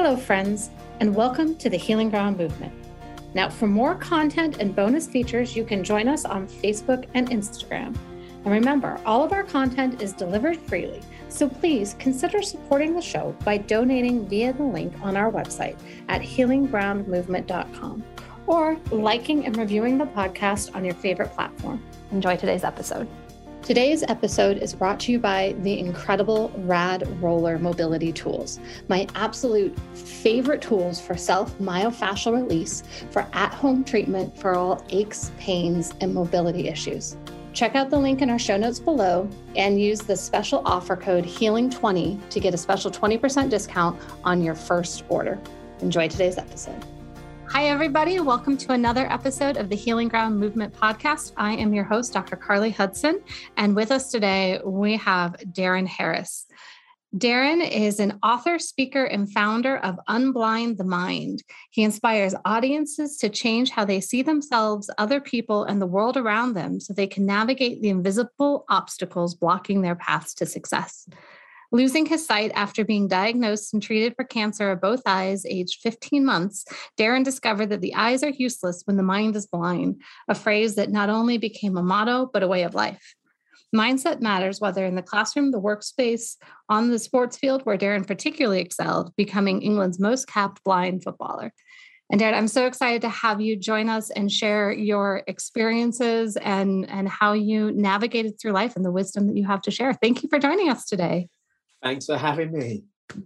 Hello, friends, and welcome to the Healing Ground Movement. Now, for more content and bonus features, you can join us on Facebook and Instagram. And remember, all of our content is delivered freely, so please consider supporting the show by donating via the link on our website at healinggroundmovement.com or liking and reviewing the podcast on your favorite platform. Enjoy today's episode. Today's episode is brought to you by the incredible Rad Roller Mobility Tools, my absolute favorite tools for self-myofascial release for at-home treatment for all aches, pains, and mobility issues. Check out the link in our show notes below and use the special offer code HEALING20 to get a special 20% discount on your first order. Enjoy today's episode. Hi, everybody. Welcome to another episode of the Healing Ground Movement podcast. I am your host, Dr. Carly Hudson, and with us today, we have Darren Harris. Darren is an author, speaker, and founder of Unblind the Mind. He inspires audiences to change how they see themselves, other people, and the world around them so they can navigate the invisible obstacles blocking their paths to success. Losing his sight after being diagnosed and treated for cancer of both eyes, aged 15 months, Darren discovered that the eyes are useless when the mind is blind, a phrase that not only became a motto, but a way of life. Mindset matters, whether in the classroom, the workspace, on the sports field, where Darren particularly excelled, becoming England's most capped blind footballer. And Darren, I'm so excited to have you join us and share your experiences and how you navigated through life and the wisdom that you have to share. Thank you for joining us today. Thanks for having me.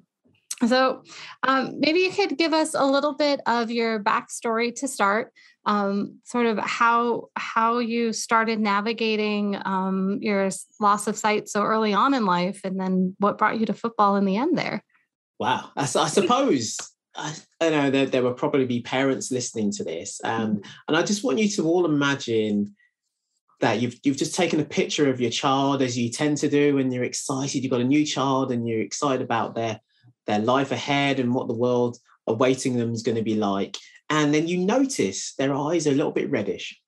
So maybe you could give us a little bit of your backstory to start, sort of how you started navigating your loss of sight so early on in life, and then what brought you to football in the end there. Wow. I suppose, I know that there will probably be parents listening to this. And I just want you to all imagine that you've just taken a picture of your child, as you tend to do when you're excited. You've got a new child and you're excited about their life ahead and what the world awaiting them is going to be like. And then you notice their eyes are a little bit reddish.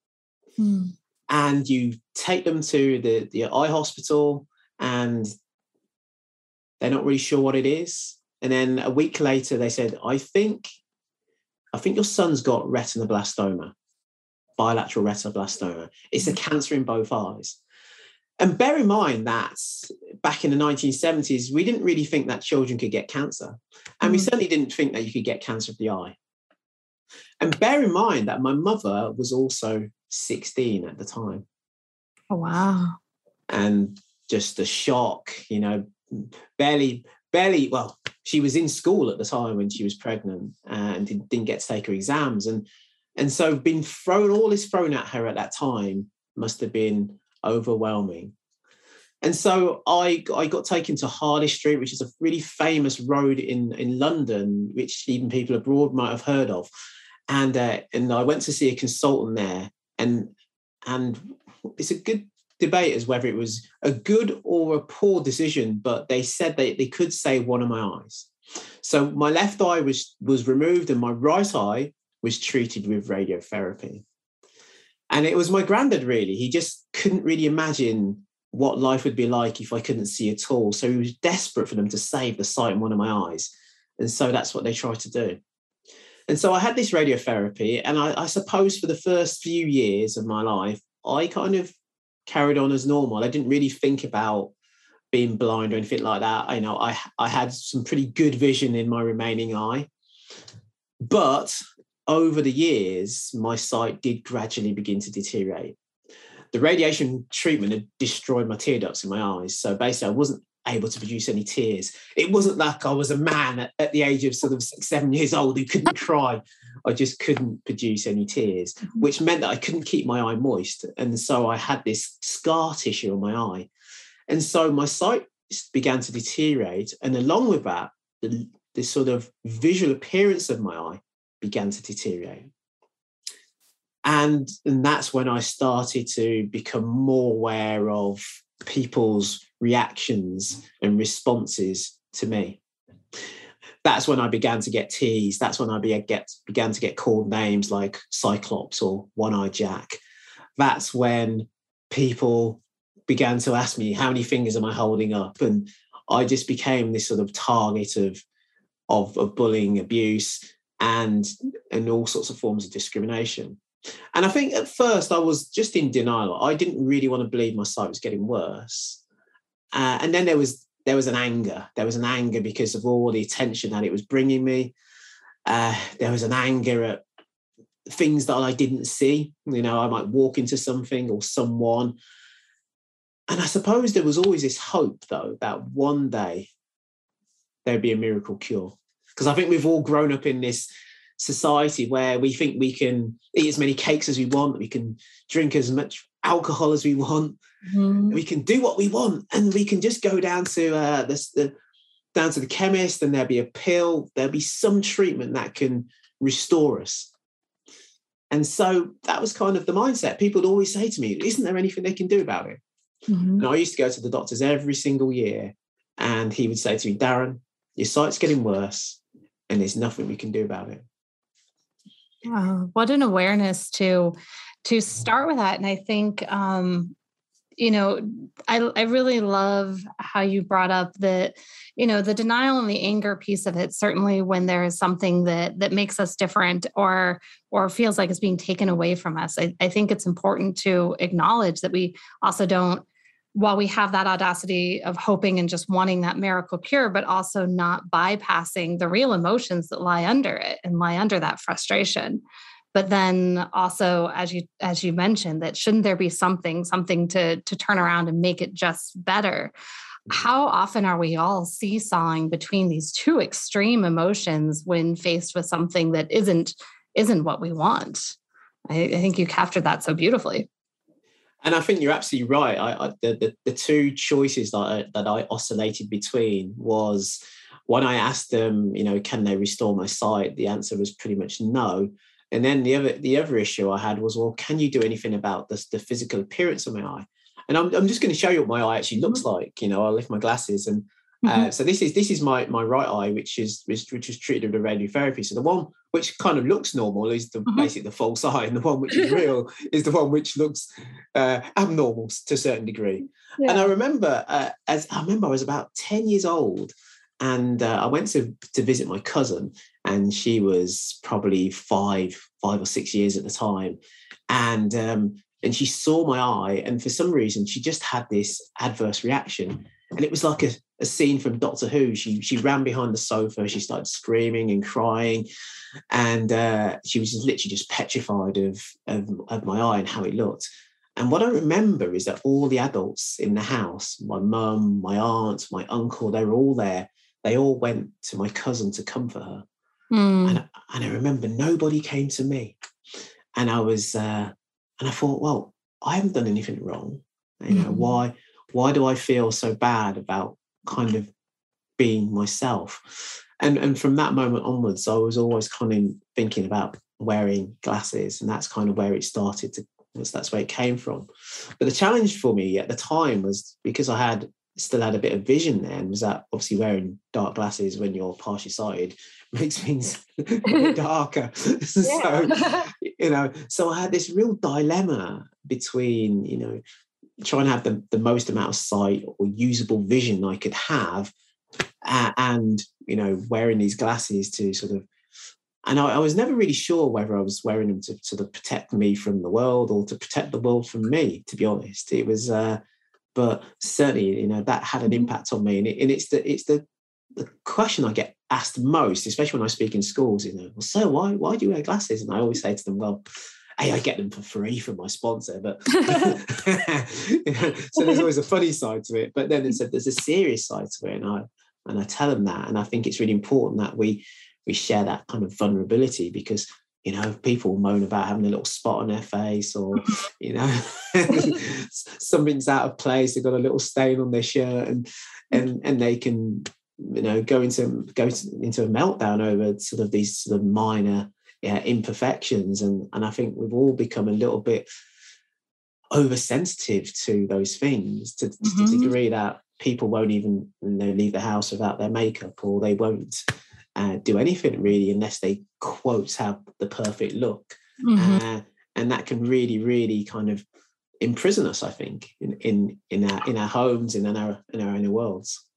And you take them to the eye hospital and they're not really sure what it is. And then a week later, they said, I think your son's got retinoblastoma. Bilateral retinoblastoma. It's a cancer in both eyes. And bear in mind that back in the 1970s, we didn't really think that children could get cancer. And we certainly didn't think that you could get cancer of the eye. And bear in mind that my mother was also 16 at the time. Oh, wow. And just the shock, barely, well, she was in school at the time when she was pregnant and didn't get to take her exams. And so being all this thrown at her at that time must have been overwhelming. And so I got taken to Harley Street, which is a really famous road in London, which even people abroad might have heard of. And I went to see a consultant there. And it's a good debate as whether it was a good or a poor decision, but they said they could save one of my eyes. So my left eye was removed and my right eye was treated with radiotherapy. And it was my granddad, really. He just couldn't really imagine what life would be like if I couldn't see at all. So he was desperate for them to save the sight in one of my eyes. And so that's what they tried to do. And so I had this radiotherapy, and I suppose for the first few years of my life, I kind of carried on as normal. I didn't really think about being blind or anything like that. I had some pretty good vision in my remaining eye. But over the years, my sight did gradually begin to deteriorate. The radiation treatment had destroyed my tear ducts in my eyes. So basically, I wasn't able to produce any tears. It wasn't like I was a man at the age of sort of 6, 7 years old who couldn't cry. I just couldn't produce any tears, which meant that I couldn't keep my eye moist. And so I had this scar tissue on my eye. And so my sight began to deteriorate. And along with that, the sort of visual appearance of my eye began to deteriorate. And that's when I started to become more aware of people's reactions and responses to me. That's when I began to get teased. That's when I began to get called names like Cyclops or One-Eyed Jack. That's when people began to ask me, how many fingers am I holding up? And I just became this sort of target of of bullying, abuse, and all sorts of forms of discrimination. And I think at first I was just in denial. I didn't really want to believe my sight was getting worse. And then there was an anger. There was an anger because of all the attention that it was bringing me. There was an anger at things that I didn't see. You know, I might walk into something or someone. And I suppose there was always this hope, though, that one day there'd be a miracle cure. Because I think we've all grown up in this society where we think we can eat as many cakes as we want, we can drink as much alcohol as we want, we can do what we want, and we can just go down to the chemist, and there'll be a pill, there'll be some treatment that can restore us. And so that was kind of the mindset. People would always say to me, isn't there anything they can do about it? And I used to go to the doctors every single year, and he would say to me, Darren, your sight's getting worse and there's nothing we can do about it. Wow, what an awareness to start with that. And I think, you know, I really love how you brought up that, you know, the denial and the anger piece of it, certainly when there is something that makes us different or feels like it's being taken away from us. I think it's important to acknowledge that we also don't, while we have that audacity of hoping and just wanting that miracle cure, but also not bypassing the real emotions that lie under it and lie under that frustration. But then also, as you mentioned, that shouldn't there be something to turn around and make it just better? How often are we all seesawing between these two extreme emotions when faced with something that isn't what we want? I think you captured that so beautifully. And I think you're absolutely right. The two choices that I oscillated between was when I asked them, you know, can they restore my sight? The answer was pretty much no. And then the other issue I had was, well, can you do anything about the physical appearance of my eye? And I'm just going to show you what my eye actually looks like. You know, I'll lift my glasses, and so this is my right eye, which was treated with radiotherapy. So the one which kind of looks normal is basically the false eye, and the one which is real is the one which looks abnormal to a certain degree. Yeah. And I remember, I was about 10 years old, and I went to visit my cousin, and she was probably five or 6 years at the time, and she saw my eye, and for some reason she just had this adverse reaction, and it was like a scene from Doctor Who. She ran behind the sofa, she started screaming and crying, and she was literally just petrified of my eye and how it looked. And what I remember is that all the adults in the house, my mum, my aunt, my uncle, they were all there. They all went to my cousin to comfort her. And I remember nobody came to me. And I was, and I thought, well, I haven't done anything wrong. You know, why do I feel so bad about kind of being myself? And from that moment onwards, I was always kind of thinking about wearing glasses, and that's kind of where it started that's where it came from. But the challenge for me at the time was, because I still had a bit of vision then, was that obviously wearing dark glasses when you're partially sighted makes things a bit darker. So, you know, so I had this real dilemma between, you know, trying to have the most amount of sight or usable vision I could have, and, you know, wearing these glasses to sort of, and I was never really sure whether I was wearing them to sort of protect me from the world or to protect the world from me, to be honest. It was, but certainly, you know, that had an impact on me. And it's the question I get asked most, especially when I speak in schools, you know, well, so why do you wear glasses? And I always say to them, well, hey, I get them for free from my sponsor, but you know, so there's always a funny side to it. But then there's a serious side to it, and I tell them that, and I think it's really important that we share that kind of vulnerability, because, you know, people moan about having a little spot on their face, or, you know, something's out of place, they've got a little stain on their shirt, and they can, you know, go into a meltdown over sort of these sort of minor imperfections, and I think we've all become a little bit oversensitive to those things to the degree that people won't even, you know, leave the house without their makeup, or they won't do anything really unless they quote have the perfect look, and that can really, really kind of imprison us, I think, in our homes and in our inner worlds.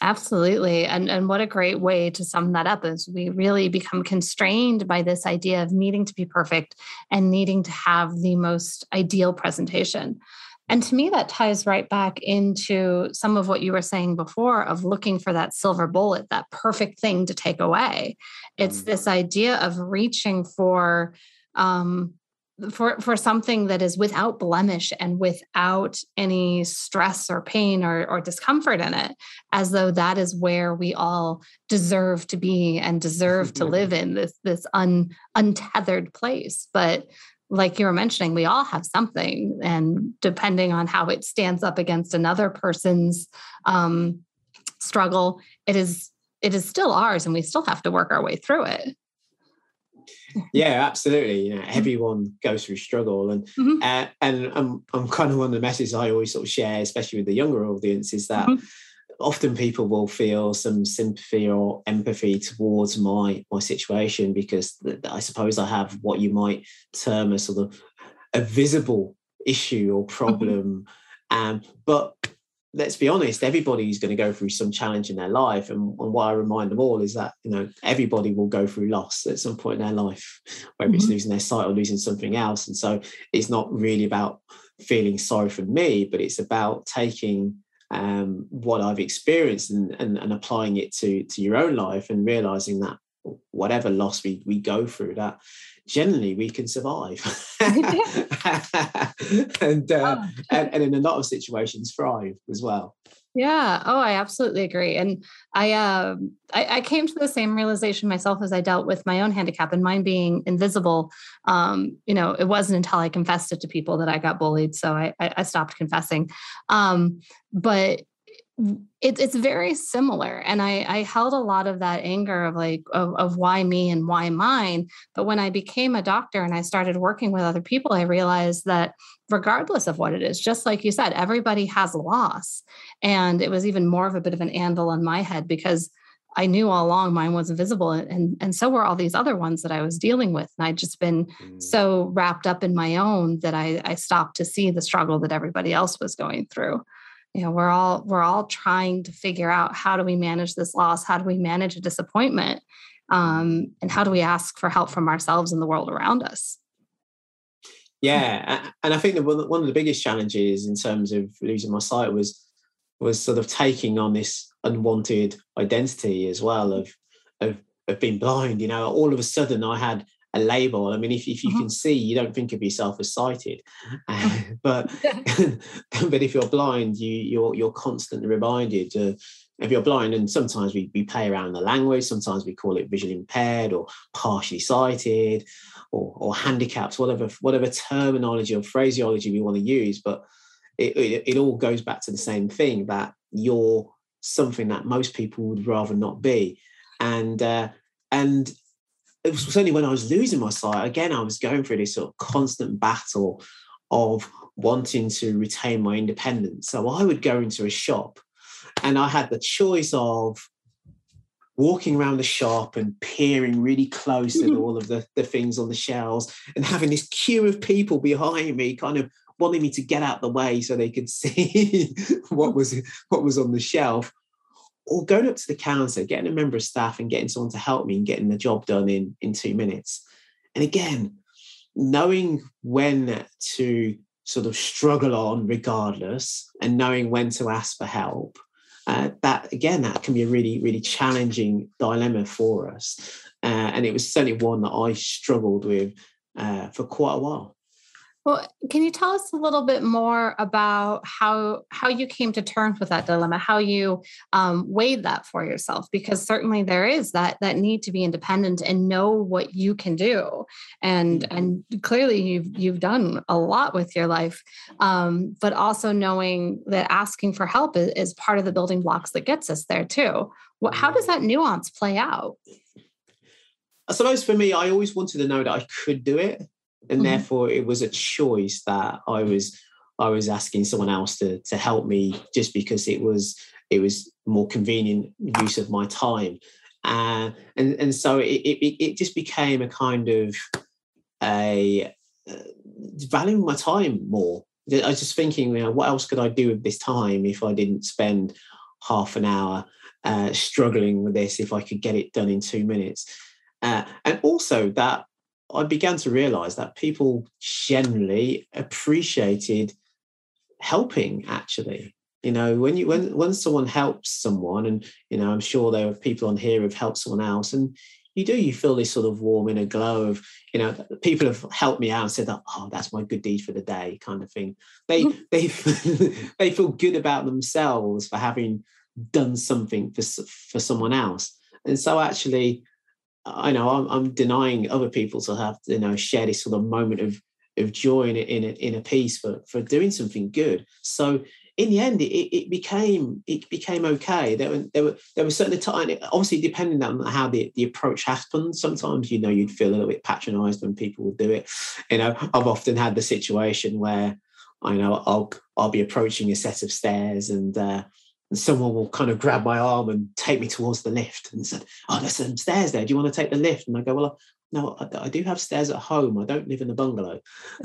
Absolutely. And what a great way to sum that up is we really become constrained by this idea of needing to be perfect and needing to have the most ideal presentation. And to me, that ties right back into some of what you were saying before of looking for that silver bullet, that perfect thing to take away. It's this idea of reaching um, for something that is without blemish and without any stress or pain or discomfort in it, as though that is where we all deserve to be and deserve to live in this untethered place. But like you were mentioning, we all have something, and depending on how it stands up against another person's struggle, it is still ours, and we still have to work our way through it. Yeah, absolutely. You know, everyone goes through struggle, and I'm kind of one of the messages I always sort of share, especially with the younger audience, is that often people will feel some sympathy or empathy towards my situation, because I suppose I have what you might term a sort of a visible issue or problem. But let's be honest, everybody's going to go through some challenge in their life. And what I remind them all is that, you know, everybody will go through loss at some point in their life, whether it's losing their sight or losing something else. And so it's not really about feeling sorry for me, but it's about taking what I've experienced and applying it to your own life, and realizing that whatever loss we go through, that generally we can survive and in a lot of situations thrive as well. Yeah. Oh, I absolutely agree. And I came to the same realization myself as I dealt with my own handicap, and mine being invisible. It wasn't until I confessed it to people that I got bullied. So I stopped confessing. But it's very similar. And I held a lot of that anger of why me and why mine. But when I became a doctor and I started working with other people, I realized that regardless of what it is, just like you said, everybody has a loss. And it was even more of a bit of an anvil on my head, because I knew all along mine was invisible, and so were all these other ones that I was dealing with. And I'd just been so wrapped up in my own that I stopped to see the struggle that everybody else was going through. You know, we're all trying to figure out, how do we manage this loss? How do we manage a disappointment? And how do we ask for help from ourselves and the world around us? Yeah, and I think that one of the biggest challenges in terms of losing my sight was sort of taking on this unwanted identity as well of being blind. You know, all of a sudden I had a label. I mean, if you can see, you don't think of yourself as sighted, but if you're blind, you're constantly reminded. If you're blind, and sometimes we play around the language, sometimes we call it visually impaired or partially sighted or handicaps, whatever terminology or phraseology we want to use, but it all goes back to the same thing, that you're something that most people would rather not be. And it was certainly when I was losing my sight, again, I was going through this sort of constant battle of wanting to retain my independence. So I would go into a shop and I had the choice of walking around the shop and peering really close at all of the things on the shelves, and having this queue of people behind me kind of wanting me to get out the way so they could see what was on the shelf. Or going up to the counter, getting a member of staff and getting someone to help me and getting the job done in 2 minutes. And again, knowing when to sort of struggle on regardless, and knowing when to ask for help, that can be a really, really challenging dilemma for us. And it was certainly one that I struggled with for quite a while. Well, can you tell us a little bit more about how you came to terms with that dilemma, how you weighed that for yourself? Because certainly there is that need to be independent and know what you can do, and clearly you've done a lot with your life, but also knowing that asking for help is part of the building blocks that gets us there too. How does that nuance play out? I suppose for me, I always wanted to know that I could do it. And therefore, it was a choice that I was asking someone else to help me, just because it was more convenient use of my time, and so it just became a kind of valuing my time more. I was just thinking, you know, what else could I do with this time if I didn't spend half an hour struggling with this, if I could get it done in 2 minutes. And also that I began to realize that people generally appreciated helping, actually. When someone helps someone, and I'm sure there are people on here who've helped someone else, and you feel this sort of warm inner glow of, people have helped me out and said that, oh, that's my good deed for the day, kind of thing. They they feel good about themselves for having done something for someone else. And so actually, I know I'm denying other people to have, share this sort of moment of joy in a piece for doing something good. So in the end, it became okay. There were certain times, obviously depending on how the approach happened. Sometimes you'd feel a little bit patronised when people would do it. I've often had the situation where I'll be approaching a set of stairs, and someone will kind of grab my arm and take me towards the lift and said, "Oh, there's some stairs there. Do you want to take the lift?" And I go, "Well, no, I do have stairs at home. I don't live in a bungalow."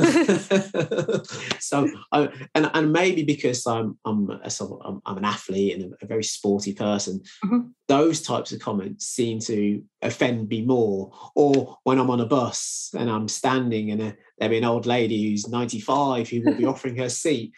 So, and maybe because I'm an athlete and a very sporty person, mm-hmm. those types of comments seem to offend me more. Or when I'm on a bus and I'm standing and there'll be an old lady who's 95 who will be offering her seat,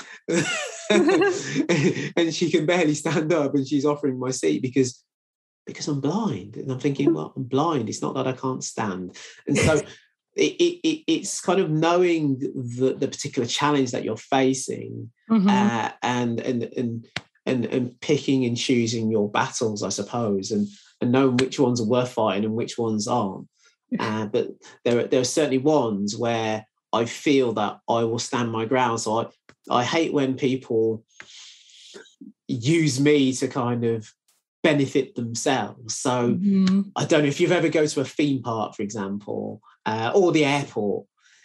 and she can barely stand up, and she's offering my seat because I'm blind. And I'm thinking, well, I'm blind. It's not that I can't stand. And so it's kind of knowing the particular challenge that you're facing, mm-hmm. and picking and choosing your battles, I suppose, and knowing which ones are worth fighting and which ones aren't. But there are certainly ones where I feel that I will stand my ground. So I hate when people use me to kind of benefit themselves. So mm-hmm. I don't know if you've ever go to a theme park, for example, or the airport.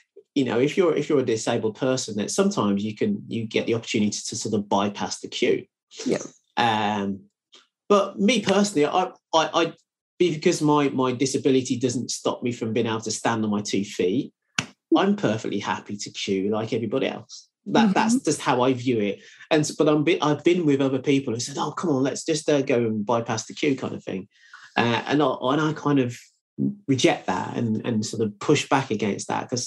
If you're a disabled person, that sometimes you get the opportunity to sort of bypass the queue. Yeah. But me personally, I because my disability doesn't stop me from being able to stand on my 2 feet, I'm perfectly happy to queue like everybody else. That's just how I view it. But I've been with other people who said, "Oh, come on, let's just go and bypass the queue," kind of thing. And I kind of reject that and sort of push back against that, because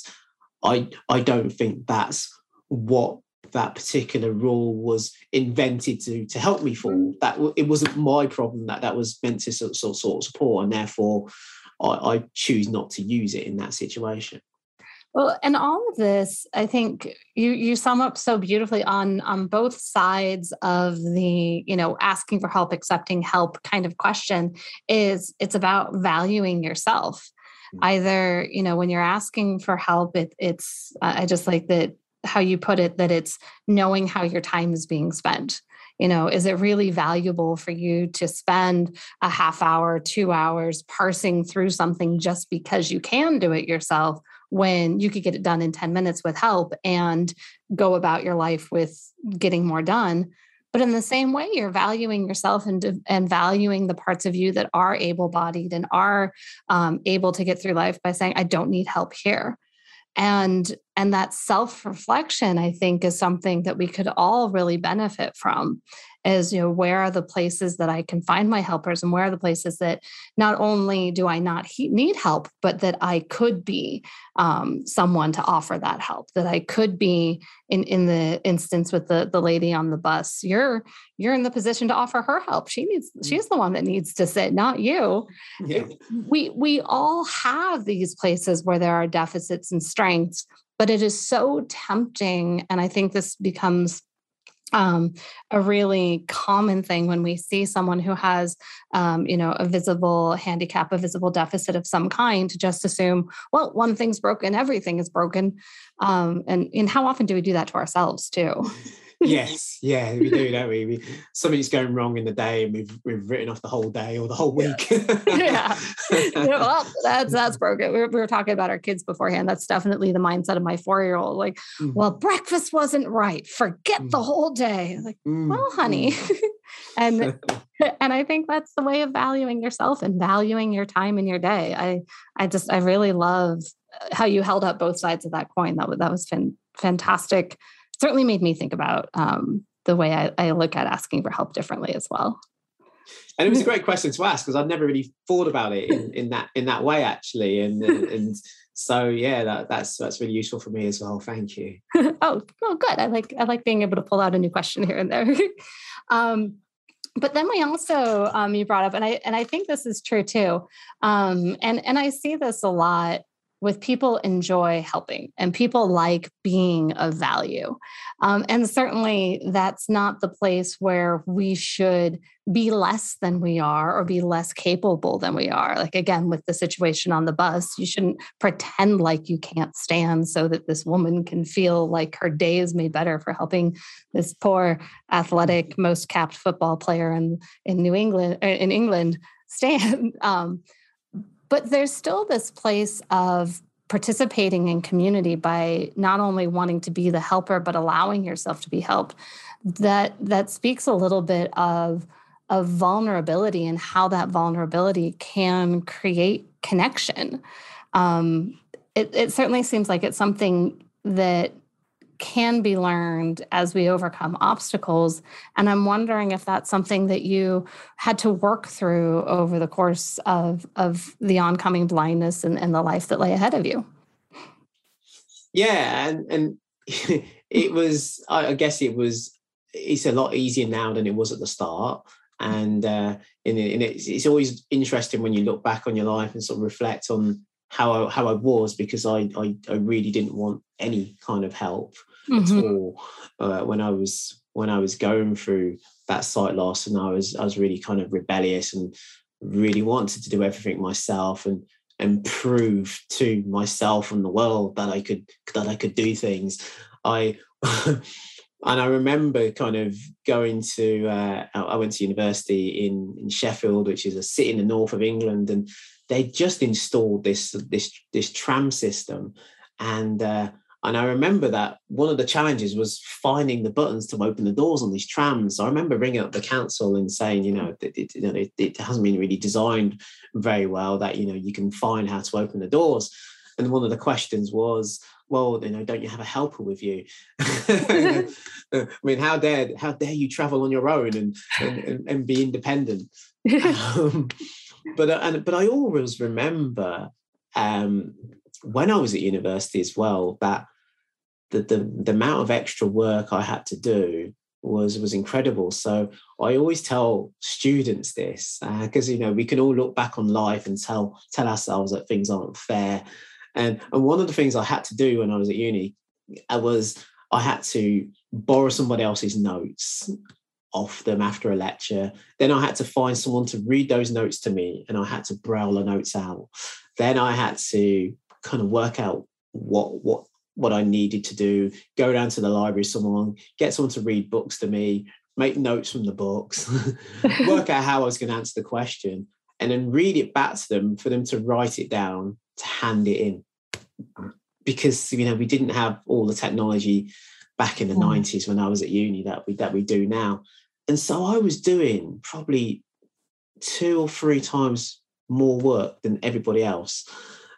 I don't think that's what that particular rule was invented to help me for. That it wasn't my problem. That was meant to sort of support, and therefore I choose not to use it in that situation. Well, and all of this, I think you sum up so beautifully on both sides of the, asking for help, accepting help kind of question. It's about valuing yourself. Mm-hmm. Either, when you're asking for help, it's I just like that how you put it, that it's knowing how your time is being spent. Is it really valuable for you to spend a half hour, 2 hours parsing through something just because you can do it yourself, when you could get it done in 10 minutes with help and go about your life with getting more done? But in the same way, you're valuing yourself and valuing the parts of you that are able-bodied and are able to get through life by saying, I don't need help here. And that self-reflection, I think, is something that we could all really benefit from. Is, where are the places that I can find my helpers, and where are the places that not only do I not need help, but that I could be someone to offer that help, that I could be in the instance with the lady on the bus. You're in the position to offer her help. She's the one that needs to sit, not you. Yeah. We all have these places where there are deficits and strengths, but it is so tempting. And I think this becomes a really common thing when we see someone who has, a visible handicap, a visible deficit of some kind, to just assume, well, one thing's broken, everything is broken. And how often do we do that to ourselves too? Yes, yeah, we do, don't we? Something's going wrong in the day, and we've written off the whole day or the whole week. Yeah, well, that's broken. We were talking about our kids beforehand. That's definitely the mindset of my 4-year-old. Like, well, breakfast wasn't right. Forget the whole day. Like, well, honey, and I think that's the way of valuing yourself and valuing your time in your day. I really love how you held up both sides of that coin. That was fantastic. Certainly made me think about the way I look at asking for help differently as well. And it was a great question to ask, because I'd never really thought about it in that way, actually. And so yeah, that's really useful for me as well. Thank you. Oh, good. I like being able to pull out a new question here and there. But then we also you brought up, and I think this is true too, and I see this a lot with people enjoy helping and people like being of value. And certainly that's not the place where we should be less than we are or be less capable than we are. Like, again, with the situation on the bus, you shouldn't pretend like you can't stand so that this woman can feel like her day is made better for helping this poor athletic, most capped football player in England stand. But there's still this place of participating in community by not only wanting to be the helper, but allowing yourself to be helped. That speaks a little bit of vulnerability and how that vulnerability can create connection. It certainly seems like it's something that can be learned as we overcome obstacles. And I'm wondering if that's something that you had to work through over the course of the oncoming blindness and the life that lay ahead of you. Yeah. And it was, I guess it's a lot easier now than it was at the start. And it's always interesting when you look back on your life and sort of reflect on how I was, because I really didn't want any kind of help at all when I was going through that sight loss, and I was really kind of rebellious and really wanted to do everything myself and prove to myself and the world that I could do things. And I remember kind of going to I went to university in Sheffield, which is a city in the north of England, and they just installed this tram system, and I remember that one of the challenges was finding the buttons to open the doors on these trams. So I remember ringing up the council and saying, it hasn't been really designed very well, that you can find how to open the doors. And one of the questions was, well, don't you have a helper with you? I mean, how dare you travel on your own and be independent? But I always remember when I was at university as well, that the amount of extra work I had to do was incredible. So I always tell students this, because we can all look back on life and tell ourselves that things aren't fair. And one of the things I had to do when I was at uni I had to borrow somebody else's notes off them after a lecture. Then I had to find someone to read those notes to me, and I had to braille the notes out. Then I had to kind of work out what I needed to do, go down to the library, get someone to read books to me, make notes from the books, work out how I was going to answer the question, and then read it back to them for them to write it down, to hand it in. Because we didn't have all the technology back in the 90s when I was at uni that we do now. And so I was doing probably 2 or 3 times more work than everybody else.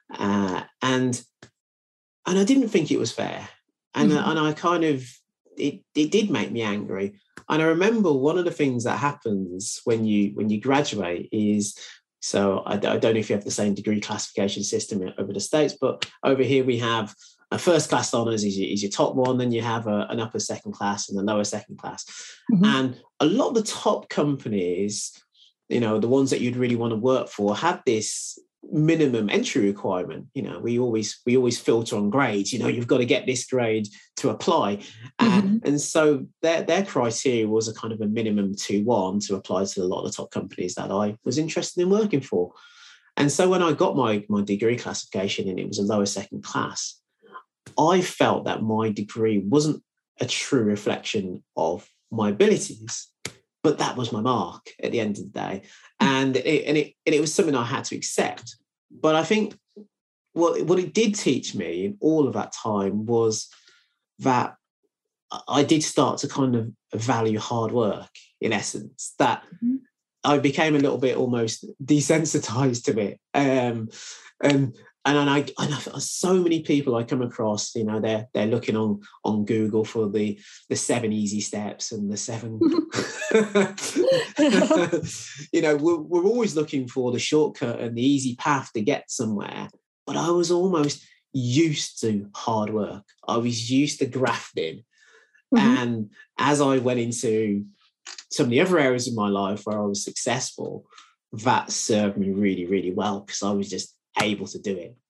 And I didn't think it was fair. And I kind of, it did make me angry. And I remember one of the things that happens when you graduate is, so I don't know if you have the same degree classification system over the States, but over here we have a first class honours is your top one, then you have an upper second class and a lower second class. And a lot of the top companies, the ones that you'd really want to work for, had this minimum entry requirement. We always filter on grades. You've got to get this grade to apply. And so their criteria was a kind of a minimum 2-1 to apply to a lot of the top companies that I was interested in working for. And so when I got my degree classification and it was a lower second class, I felt that my degree wasn't a true reflection of my abilities, but that was my mark at the end of the day. And it was something I had to accept. But I think what it did teach me in all of that time was that I did start to kind of value hard work, in essence, that I became a little bit almost desensitized to it. And so many people I come across, you know, they're looking on Google for the 7 easy steps and the 7 you know, we're always looking for the shortcut and the easy path to get somewhere. But I was almost used to hard work. I was used to grafting. And as I went into some of the other areas of my life where I was successful, that served me really, really well, because I was just able to do it.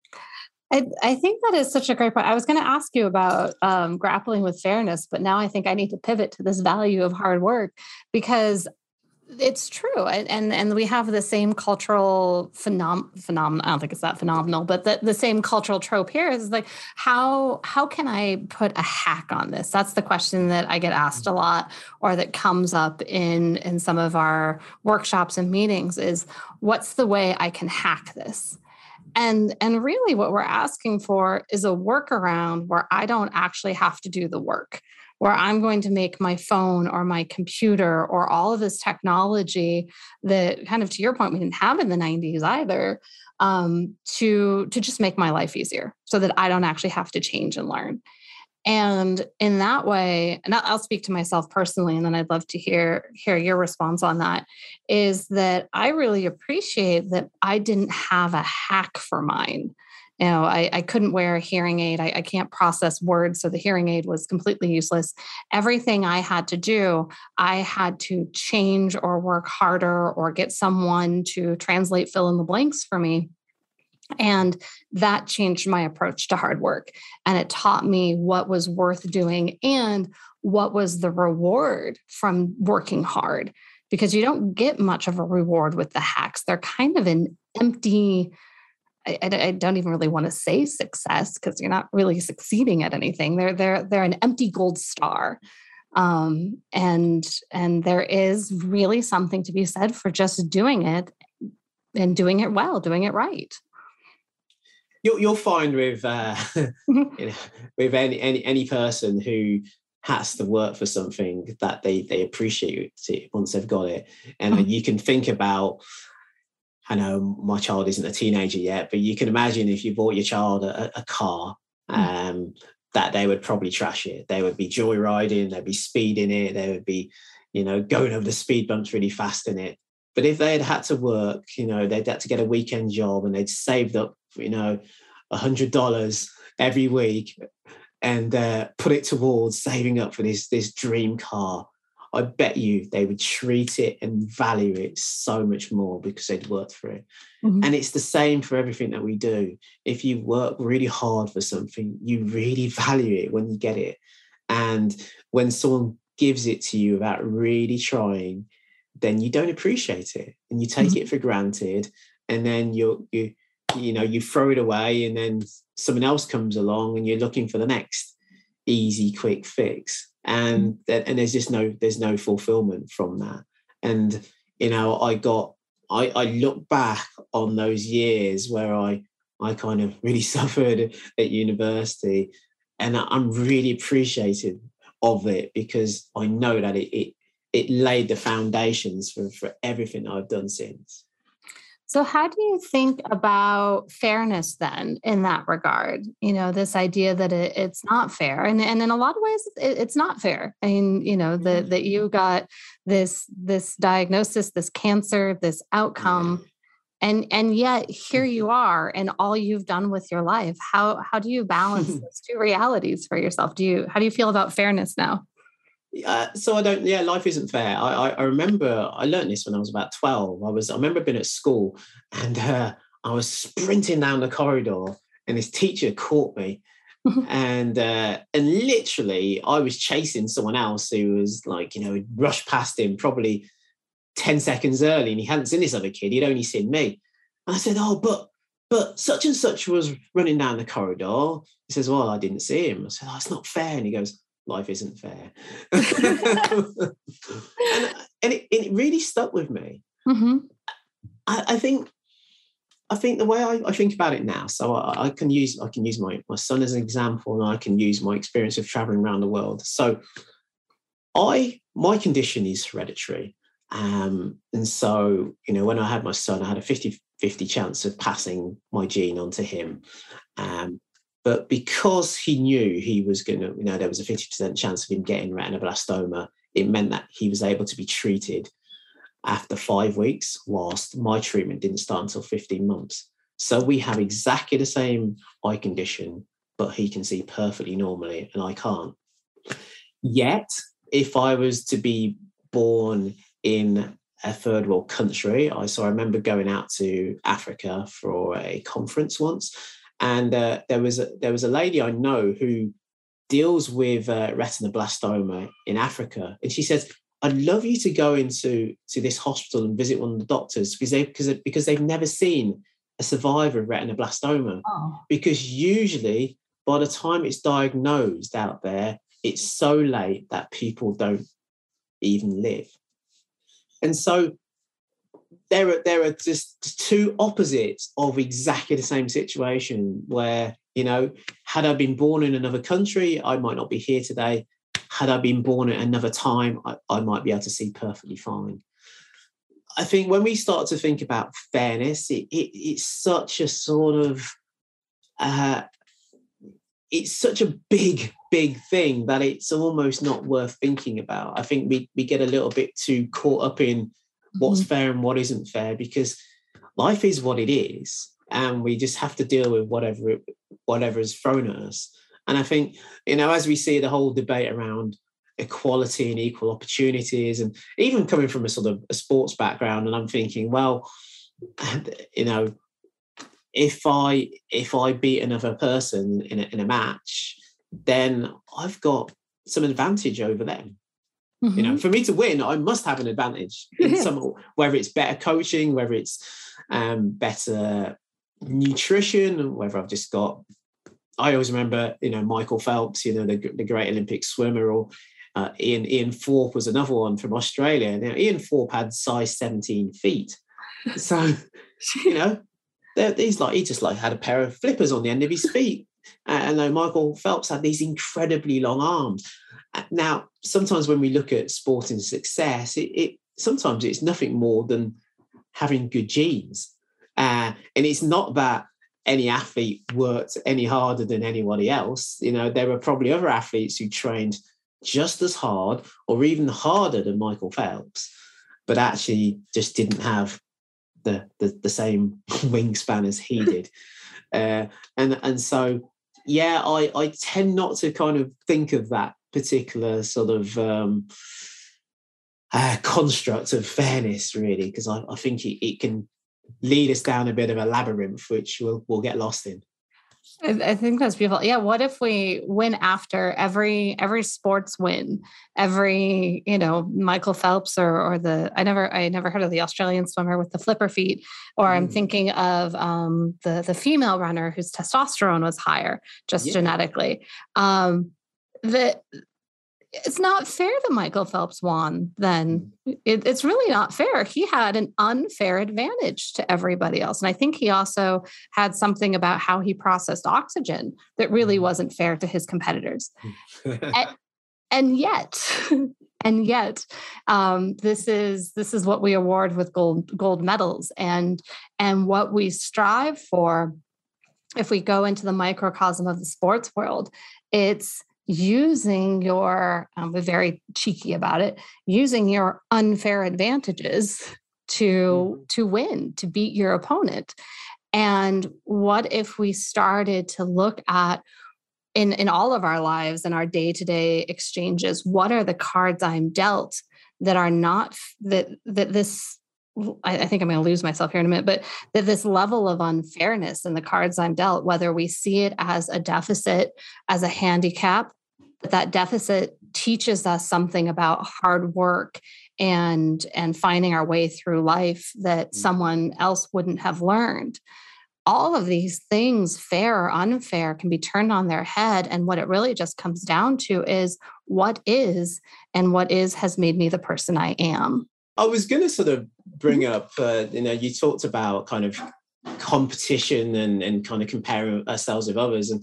I think that is such a great point. I was going to ask you about grappling with fairness, but now I think I need to pivot to this value of hard work, because it's true. And we have the same cultural phenomenon. I don't think it's that phenomenal, but the same cultural trope here is like, how can I put a hack on this? That's the question that I get asked a lot, or that comes up in some of our workshops and meetings, is what's the way I can hack this? And really what we're asking for is a workaround where I don't actually have to do the work, where I'm going to make my phone or my computer or all of this technology that, kind of to your point, we didn't have in the 90s either, to just make my life easier so that I don't actually have to change and learn. And in that way, and I'll speak to myself personally, and then I'd love to hear your response on that, is that I really appreciate that I didn't have a hack for mine. You know, I couldn't wear a hearing aid. I can't process words. So the hearing aid was completely useless. Everything I had to do, I had to change or work harder or get someone to translate, fill in the blanks for me. And that changed my approach to hard work. And it taught me what was worth doing and what was the reward from working hard, because you don't get much of a reward with the hacks. They're kind of an empty, I don't even really want to say success, because you're not really succeeding at anything. They're an empty gold star. And there is really something to be said for just doing it, and doing it well, doing it right. You'll find with you know, with any person who has to work for something, that they appreciate it once they've got it. And you can think about, I know my child isn't a teenager yet, but you can imagine if you bought your child a car, that they would probably trash it. They would be joyriding, they'd be speeding it, they would be, you know, going over the speed bumps really fast in it. But if they had to work, you know, they'd had to get a weekend job, and they'd saved up, you know, $100 every week, and put it towards saving up for this dream car, I bet you they would treat it and value it so much more because they'd worked for it. And it's the same for everything that we do. If you work really hard for something, you really value it when you get it. And when someone gives it to you without really trying, then you don't appreciate it, and you take it for granted, and then you throw it away, and then someone else comes along and you're looking for the next easy, quick fix. And there's no fulfillment from that. And, you know, I look back on those years where I kind of really suffered at university, and I'm really appreciative of it, because I know that it laid the foundations for everything I've done since. So how do you think about fairness then in that regard? You know, this idea that it's not fair. And in a lot of ways, it's not fair. I mean, you know, that you got this diagnosis, this cancer, this outcome, and yet here you are, and all you've done with your life. How do you balance those two realities for yourself? How do you feel about fairness now? Life isn't fair. I remember I learned this when I was about 12. I remember being at school, and I was sprinting down the corridor, and this teacher caught me, and literally I was chasing someone else who was like, you know, rushed past him probably 10 seconds early, and he hadn't seen this other kid. He'd only seen me. And I said, "Oh, but such and such was running down the corridor." He says, "Well, I didn't see him." I said, "Oh, it's not fair." And he goes, "Life isn't fair." and it really stuck with me. I think the way I think about it now, so I can use my son as an example, and I can use my experience of traveling around the world. So my condition is hereditary. And so, you know, when I had my son, I had a 50 chance of passing my gene on to him. But because he knew he was going to, there was a 50% chance of him getting retinoblastoma, it meant that he was able to be treated after 5 weeks, whilst my treatment didn't start until 15 months. So we have exactly the same eye condition, but he can see perfectly normally and I can't. Yet, if I was to be born in a third world country, I remember going out to Africa for a conference once, and there was a lady I know who deals with retinoblastoma in Africa, and she says, "I'd love you to go into this hospital and visit one of the doctors because they've never seen a survivor of retinoblastoma. Oh. Because usually by the time it's diagnosed out there, it's so late that people don't even live." And so there are just two opposites of exactly the same situation where, had I been born in another country, I might not be here today. Had I been born at another time, I might be able to see perfectly fine. I think when we start to think about fairness, it's such a sort of, it's such a big thing that it's almost not worth thinking about. I think we get a little bit too caught up in what's fair and what isn't fair, because life is what it is, and we just have to deal with whatever is thrown at us. And I think, as we see the whole debate around equality and equal opportunities, and even coming from a sort of a sports background, and I'm thinking, well, if I beat another person in a match, then I've got some advantage over them. Mm-hmm. For me to win, I must have an advantage in some, whether it's better coaching, whether it's better nutrition, whether I've just got. I always remember, Michael Phelps, the great Olympic swimmer, or Ian Thorpe was another one from Australia. Now, Ian Thorpe had size 17 feet. So, he just had a pair of flippers on the end of his feet. And Michael Phelps had these incredibly long arms. Now, sometimes when we look at sporting success, sometimes it's nothing more than having good genes. And it's not that any athlete worked any harder than anybody else. There were probably other athletes who trained just as hard or even harder than Michael Phelps, but actually just didn't have the same wingspan as he did. And so, yeah, I tend not to kind of think of that particular sort of construct of fairness, really, because I think it can lead us down a bit of a labyrinth, which we'll get lost in. I think that's beautiful. Yeah. What if we win after every sports win, every, Michael Phelps or I never heard of the Australian swimmer with the flipper feet, or I'm thinking of the female runner whose testosterone was higher just genetically. It's not fair that Michael Phelps won then. It's really not fair. He had an unfair advantage to everybody else. And I think he also had something about how he processed oxygen that really wasn't fair to his competitors. and yet, this is what we award with gold medals, and what we strive for. If we go into the microcosm of the sports world, it's using your, we're very cheeky about it, using your unfair advantages to win, to beat your opponent. And what if we started to look at, in all of our lives and our day-to-day exchanges, what are the cards I'm dealt that are not, that this, I think I'm going to lose myself here in a minute, but that this level of unfairness in the cards I'm dealt, whether we see it as a deficit, as a handicap, that deficit teaches us something about hard work and finding our way through life that someone else wouldn't have learned. All of these things, fair or unfair, can be turned on their head. And what it really just comes down to is what is, and what is has made me the person I am. I was going to sort of bring up, you talked about kind of competition and kind of comparing ourselves with others. And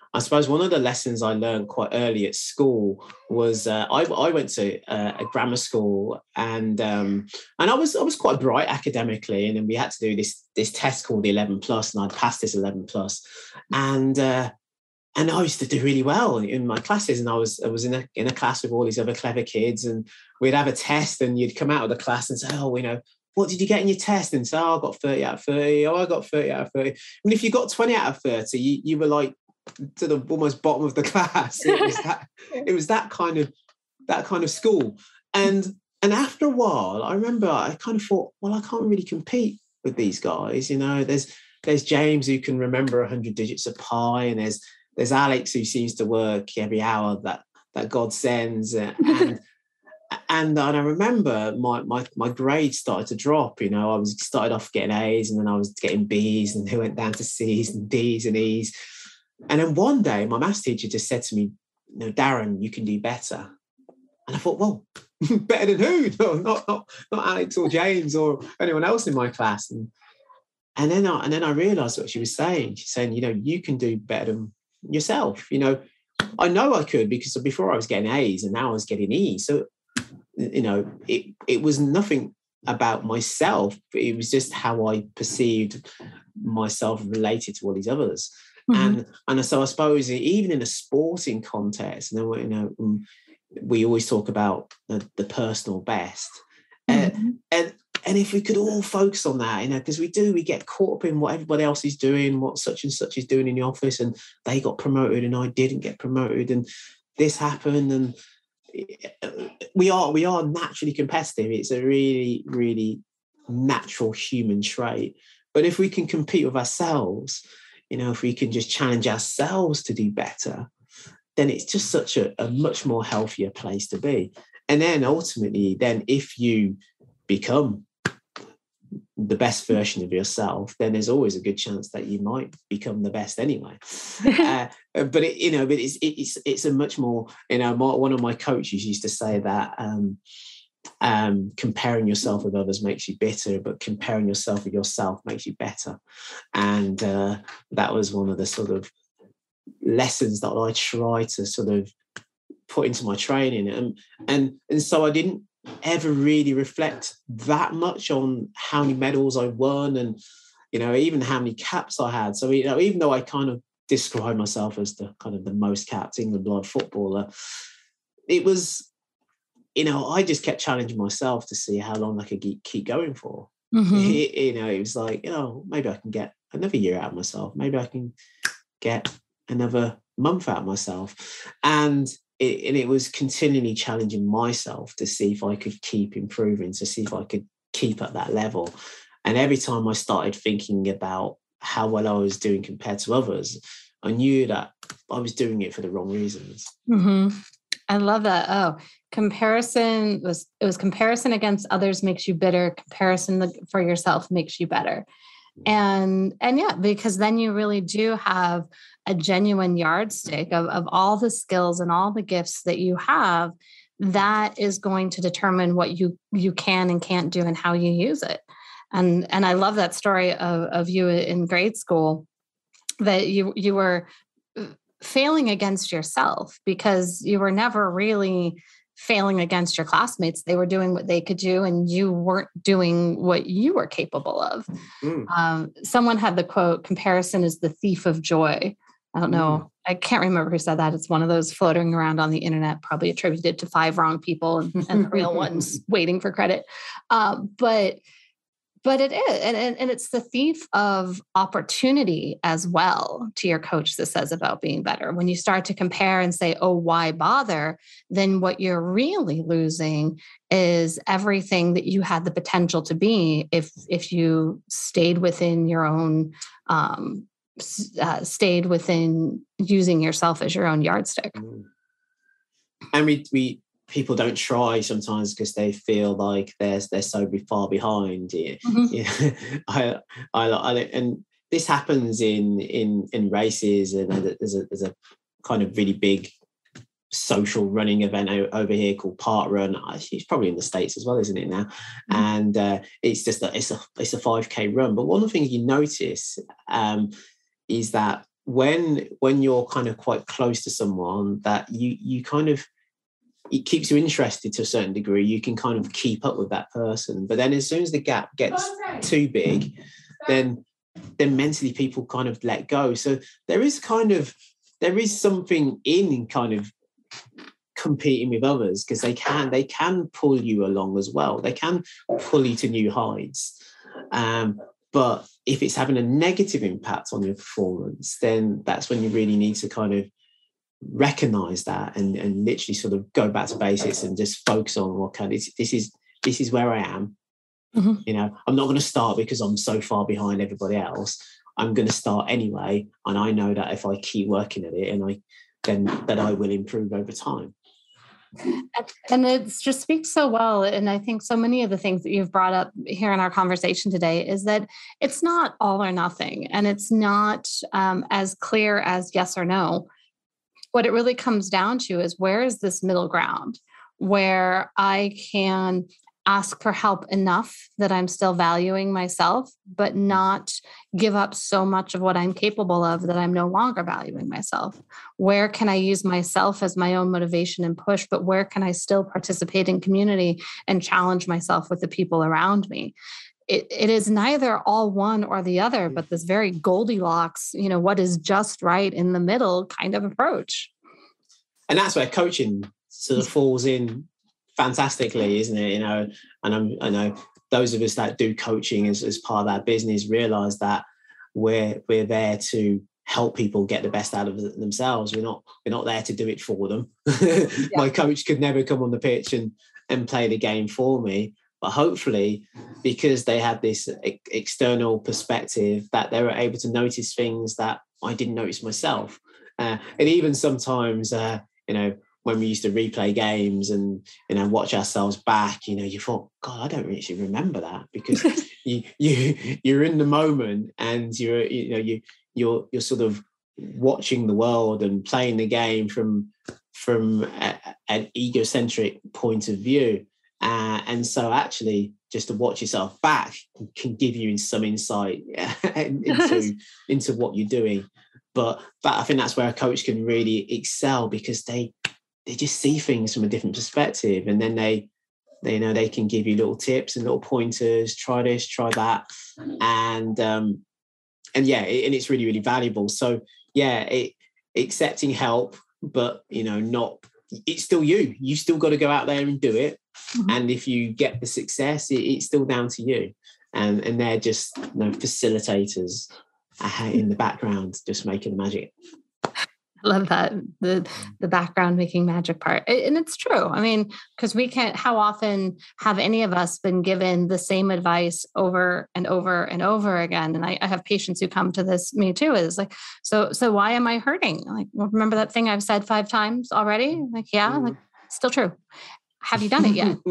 I suppose one of the lessons I learned quite early at school was I went to a grammar school, and I was quite bright academically, and then we had to do this test called the 11 plus, and I'd passed this 11 plus, and I used to do really well in my classes, and I was in a class with all these other clever kids, and we'd have a test, and you'd come out of the class and say, oh, what did you get in your test? And say, oh, I got 30 out of 30. Oh, I got 30 out of 30. And if you got 20 out of 30, you were like to the almost bottom of the class. It was that kind of school. And after a while, I remember I kind of thought, well, I can't really compete with these guys. There's James who can remember 100 digits of pi, and there's Alex who seems to work every hour that God sends. And I remember my grades started to drop. I started off getting A's, and then I was getting B's, and they went down to C's and D's and E's. And then one day my maths teacher just said to me, Darren, you can do better. And I thought, well, better than who? No, not Alex or James or anyone else in my class. And then I realized what she was saying. She's saying, you can do better than yourself. I know I could, because before I was getting A's and now I was getting E's. So it was nothing about myself, but it was just how I perceived myself related to all these others. Mm-hmm. And so I suppose even in a sporting context, we always talk about the personal best. Mm-hmm. And if we could all focus on that, because we get caught up in what everybody else is doing, what such and such is doing in the office, and they got promoted and I didn't get promoted, and this happened, and we are naturally competitive. It's a really, really natural human trait. But if we can compete with ourselves, if we can just challenge ourselves to do better, then it's just such a much more healthier place to be. And then ultimately, if you become the best version of yourself, then there's always a good chance that you might become the best anyway. But it's a much more, one of my coaches used to say that comparing yourself with others makes you bitter, but comparing yourself with yourself makes you better. And that was one of the sort of lessons that I try to sort of put into my training. And so I didn't ever really reflect that much on how many medals I won, and even how many caps I had. So even though I kind of describe myself as the kind of the most capped England blood footballer, it was I just kept challenging myself to see how long I could keep going for. Mm-hmm. It was like, maybe I can get another year out of myself, maybe I can get another month out of myself. And it was continually challenging myself to see if I could keep improving, to see if I could keep at that level. And every time I started thinking about how well I was doing compared to others, I knew that I was doing it for the wrong reasons. Mm-hmm. I love that. Oh, comparison was comparison against others makes you bitter. Comparison for yourself makes you better. And yeah, because then you really do have a genuine yardstick of all the skills and all the gifts that you have that is going to determine what you can and can't do and how you use it. And I love that story of you in grade school, that you were failing against yourself because you were never really failing against your classmates. They were doing what they could do and you weren't doing what you were capable of. Someone had the quote, "Comparison is the thief of joy." I don't know. I can't remember who said that. It's one of those floating around on the internet, probably attributed to 5 wrong people and the real ones waiting for credit. But it is, and it's the thief of opportunity as well, to your coach that says about being better. When you start to compare and say, oh, why bother? Then what you're really losing is everything that you had the potential to be if you stayed within your own, stayed within using yourself as your own yardstick. And we people don't try sometimes because they feel like they're so far behind. And this happens in races, and there's a kind of really big social running event over here called Park Run. It's probably in the States as well, isn't it now? And it's just it's a 5K run. But one of the things you notice is that when you're kind of quite close to someone, that you kind of, it keeps you interested to a certain degree. You can kind of keep up with that person. But then as soon as the gap gets too big, then mentally people kind of let go. So there is something in kind of competing with others, because they can pull you along as well. They can pull you to new heights. But if it's having a negative impact on your performance, then that's when you really need to kind of recognize that and literally sort of go back to basics and just focus on, okay, this is where I am. Mm-hmm. You know, I'm not going to start because I'm so far behind everybody else. I'm going to start anyway, and I know that if I keep working at it, then I will improve over time. And it just speaks so well. And I think so many of the things that you've brought up here in our conversation today is that it's not all or nothing, and it's not as clear as yes or no. What it really comes down to is, where is this middle ground where I can ask for help enough that I'm still valuing myself, but not give up so much of what I'm capable of that I'm no longer valuing myself? Where can I use myself as my own motivation and push, but where can I still participate in community and challenge myself with the people around me? It is neither all one or the other, but this very Goldilocks, what is just right in the middle kind of approach. And that's where coaching sort of falls in fantastically, isn't it? And I know those of us that do coaching as part of our business realize that we're there to help people get the best out of themselves. We're not there to do it for them. Yeah. My coach could never come on the pitch and play the game for me. But hopefully, because they had this external perspective, that they were able to notice things that I didn't notice myself. And even sometimes, when we used to replay games and watch ourselves back, you thought, God, I don't actually remember that, because you're in the moment and you're sort of watching the world and playing the game from an egocentric point of view. And so actually just to watch yourself back can give you some insight into what you're doing. But I think that's where a coach can really excel, because they just see things from a different perspective, and then they can give you little tips and little pointers, try this, try that. And it's really, really valuable. So accepting help, but it's still you still got to go out there and do it. Mm-hmm. And if you get the success, it's still down to you. And they're just facilitators in the background, just making the magic. I love that, the background making magic part. And it's true. I mean, because how often have any of us been given the same advice over and over and over again? And I have patients who come to me too, is like, so why am I hurting? Like, well, remember that thing I've said 5 times already? Like, yeah, like, still true. Have you done it yet?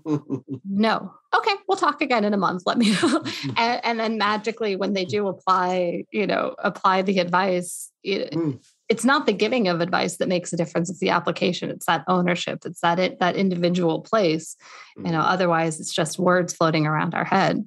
No. Okay, we'll talk again in a month. Let me know. And then magically, when they do apply the advice, it's not the giving of advice that makes a difference. It's the application. It's that ownership. It's that individual place. Otherwise it's just words floating around our head.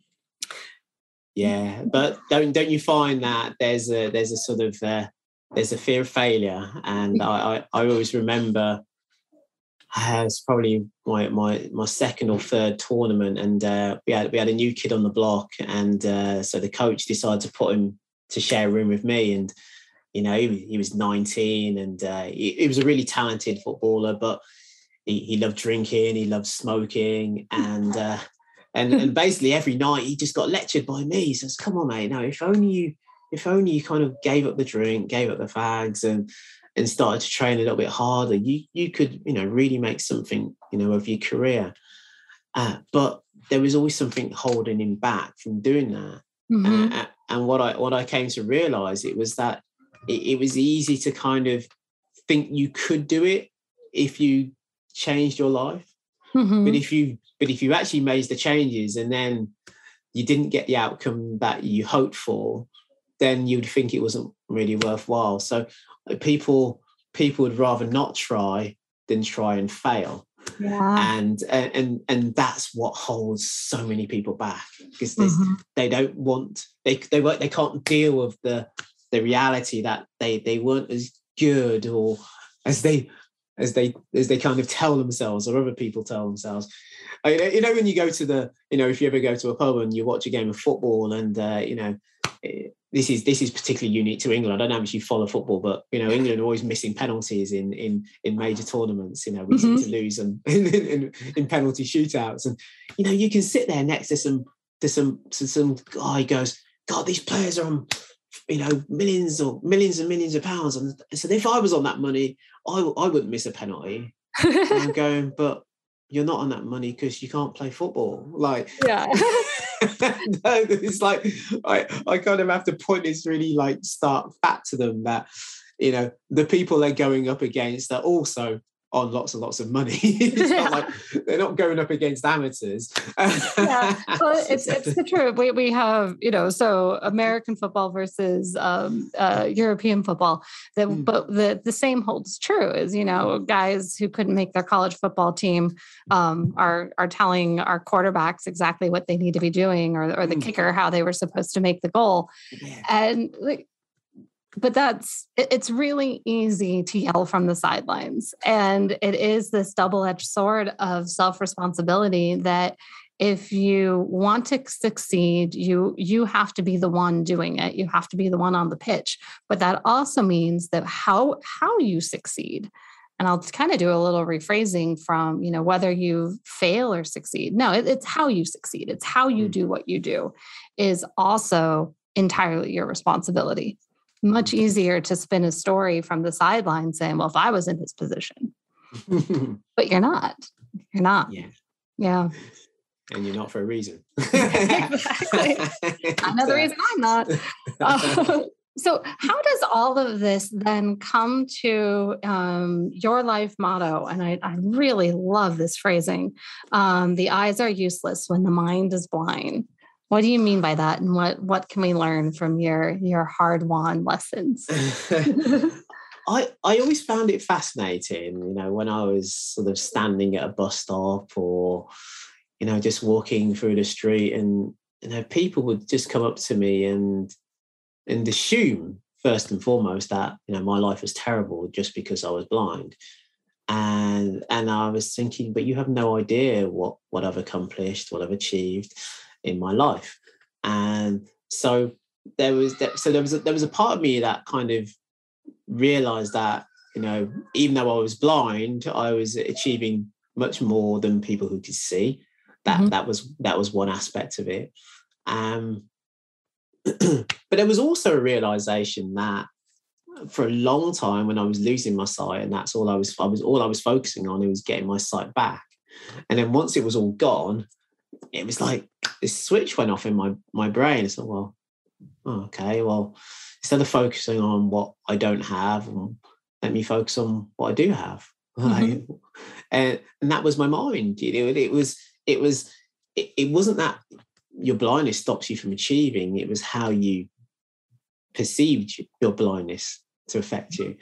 Yeah, but don't you find that there's a sort of there's a fear of failure? And I always remember. It's probably my second or third tournament, and we had a new kid on the block, and so the coach decided to put him to share a room with me. And he was 19, and he was a really talented footballer, but he loved drinking, he loved smoking, and basically every night he just got lectured by me. He says, "Come on, mate, if only you kind of gave up the drink, gave up the fags, and started to train a little bit harder, you could, really make something, of your career." But there was always something holding him back from doing that. Mm-hmm. And what I came to realize, it was that it was easy to kind of think you could do it if you changed your life. Mm-hmm. But if you actually made the changes and then you didn't get the outcome that you hoped for, then you'd think it wasn't really worthwhile. So people would rather not try than try and fail. Yeah. And that's what holds so many people back, because they don't want, they can't deal with the the reality that they weren't as good or as they kind of tell themselves or other people tell themselves. You know, when you go to the, you know, if you ever go to a pub and you watch a game of football and, you know, this is particularly unique to England. I don't know how much you follow football, but, you know, England are always missing penalties in major tournaments. You know, we seem to lose them in penalty shootouts. And, you know, you can sit there next to some guy who goes, God, these players are on, you know, millions and millions of pounds. And so if I was on that money, I wouldn't miss a penalty. And I'm going, but you're not on that money because you can't play football. Like, yeah. No, it's like I kind of have to point this really like stark fact to them that, you know, the people they're going up against are also on lots and lots of money. It's not like they're not going up against amateurs. Yeah, well, it's the truth. We have, you know, so American football versus European football. But the same holds true. Is, you know, guys who couldn't make their college football team are telling our quarterbacks exactly what they need to be doing, or the kicker how they were supposed to make the goal, and like. But it's really easy to yell from the sidelines. And it is this double-edged sword of self-responsibility that if you want to succeed, you have to be the one doing it. You have to be the one on the pitch. But that also means that how you succeed. And I'll kind of do a little rephrasing from, you know, whether you fail or succeed. No, it's how you succeed. It's how you do what you do is also entirely your responsibility. Much easier to spin a story from the sideline saying, well, if I was in his position, but you're not. Yeah. And you're not for a reason. Exactly. Another reason I'm not. So how does all of this then come to your life motto? And I really love this phrasing. The eyes are useless when the mind is blind. What do you mean by that? And what can we learn from your hard-won lessons? I always found it fascinating, you know, when I was sort of standing at a bus stop or, you know, just walking through the street, and, you know, people would just come up to me and assume first and foremost that, you know, my life was terrible just because I was blind. And I was thinking, but you have no idea what I've accomplished, what I've achieved in my life. And so there was a part of me that kind of realized that, you know, even though I was blind, I was achieving much more than people who could see. That was one aspect of it. But there was also a realization that for a long time when I was losing my sight, and that's all I was focusing on, it was getting my sight back. And then once it was all gone, it was like this switch went off in my brain. It's like, well, okay, well, instead of focusing on what I don't have, let me focus on what I do have. And that was my mind. You know, it wasn't that your blindness stops you from achieving. It was how you perceived your blindness to affect you.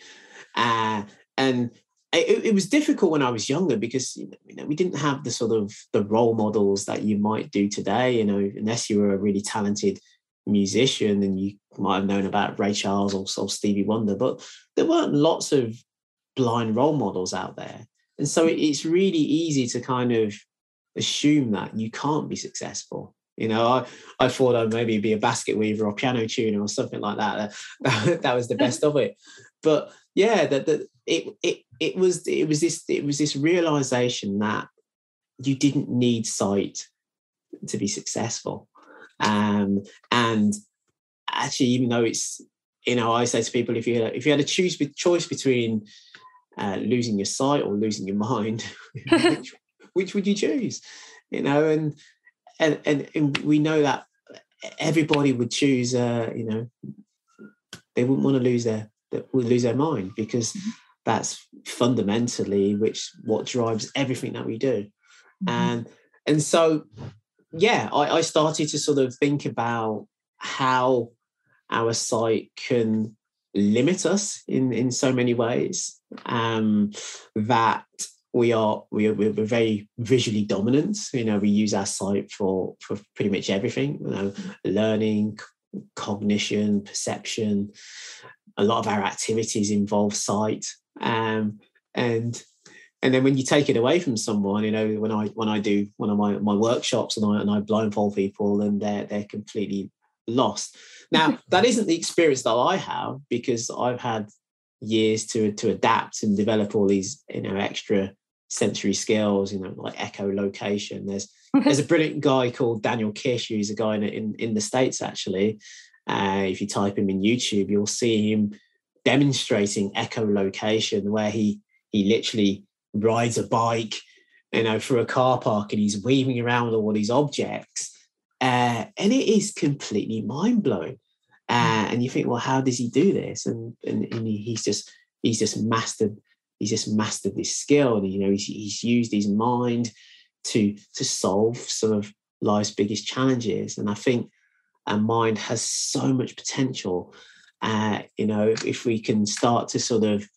And it was difficult when I was younger because, you know, we didn't have the sort of the role models that you might do today, you know, unless you were a really talented musician and you might have known about Ray Charles or Stevie Wonder, but there weren't lots of blind role models out there. And so it's really easy to kind of assume that you can't be successful. You know, I thought I'd maybe be a basket weaver or piano tuner or something like that. That was the best of it. But yeah, it was this realization that you didn't need sight to be successful. And actually, even though it's, you know, I say to people, if you had a choice between losing your sight or losing your mind, which would you choose? You know, and we know that everybody would choose, you know, they wouldn't want to lose their mind, because that's fundamentally what drives everything that we do. And so, yeah, I started to sort of think about how our sight can limit us in so many ways, that we're very visually dominant. You know, we use our sight for pretty much everything, you know, learning, cognition, perception. A lot of our activities involve sight, and then when you take it away from someone, when I do one of my workshops and I blindfold people, and they're completely lost. Now, that isn't the experience that I have, because I've had years to adapt and develop all these extra sensory skills, like echolocation. There's a brilliant guy called Daniel Kish, who's a guy in the States, actually. If you type him in YouTube, you'll see him demonstrating echolocation, where he literally rides a bike, through a car park, and he's weaving around all these objects, and it is completely mind blowing. And you think, well, how does he do this? And he's just mastered this skill, and he's used his mind to solve some of life's biggest challenges. And I think our mind has so much potential. If we can start to sort of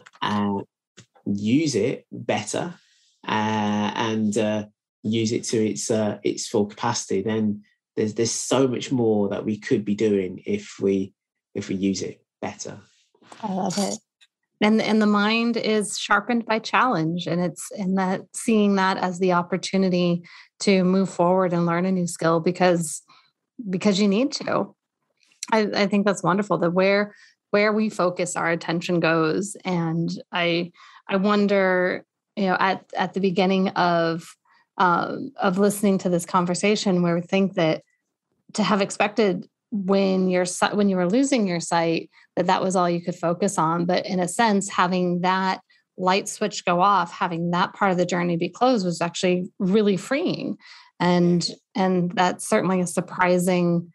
use it better, and use it to its full capacity, then there's so much more that we could be doing if we use it better. I love it. And the mind is sharpened by challenge, and it's in that, seeing that as the opportunity to move forward and learn a new skill because you need to. I think that's wonderful, that where we focus, our attention goes. And I wonder, at the beginning of listening to this conversation, where we think that to have expected when you were losing your sight, that was all you could focus on. But in a sense, having that light switch go off, having that part of the journey be closed, was actually really freeing. And that's certainly a surprising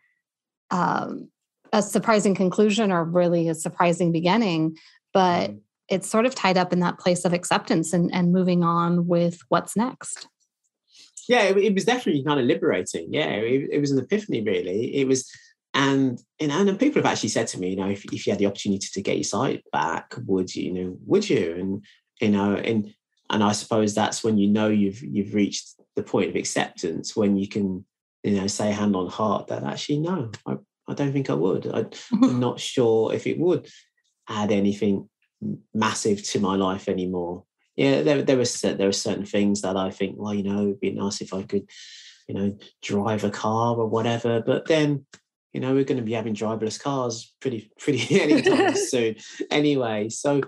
conclusion, or really a surprising beginning. But it's sort of tied up in that place of acceptance and moving on with what's next. Yeah, it was definitely kind of liberating. Yeah, it was an epiphany, really. It was, and people have actually said to me, if you had the opportunity to get your sight back, would you? And I suppose that's when you've reached the point of acceptance, when you can say hand on heart that actually no, I don't think I would. I'm not sure if it would add anything massive to my life anymore. Yeah, there are certain things that I think, well, it'd be nice if I could, drive a car or whatever. But then, we're going to be having driverless cars pretty anytime soon, anyway. So,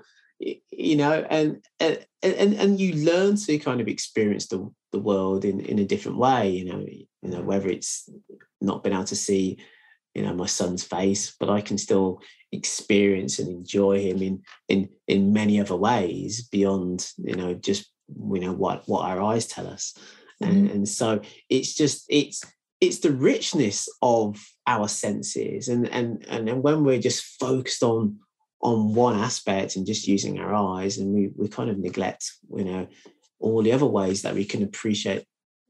and you learn to kind of experience the world in a different way. Whether it's not being able to see, my son's face, but I can still experience and enjoy him in many other ways beyond just what our eyes tell us. And so it's the richness of our senses, and when we're just focused on one aspect and just using our eyes, and we kind of neglect all the other ways that we can appreciate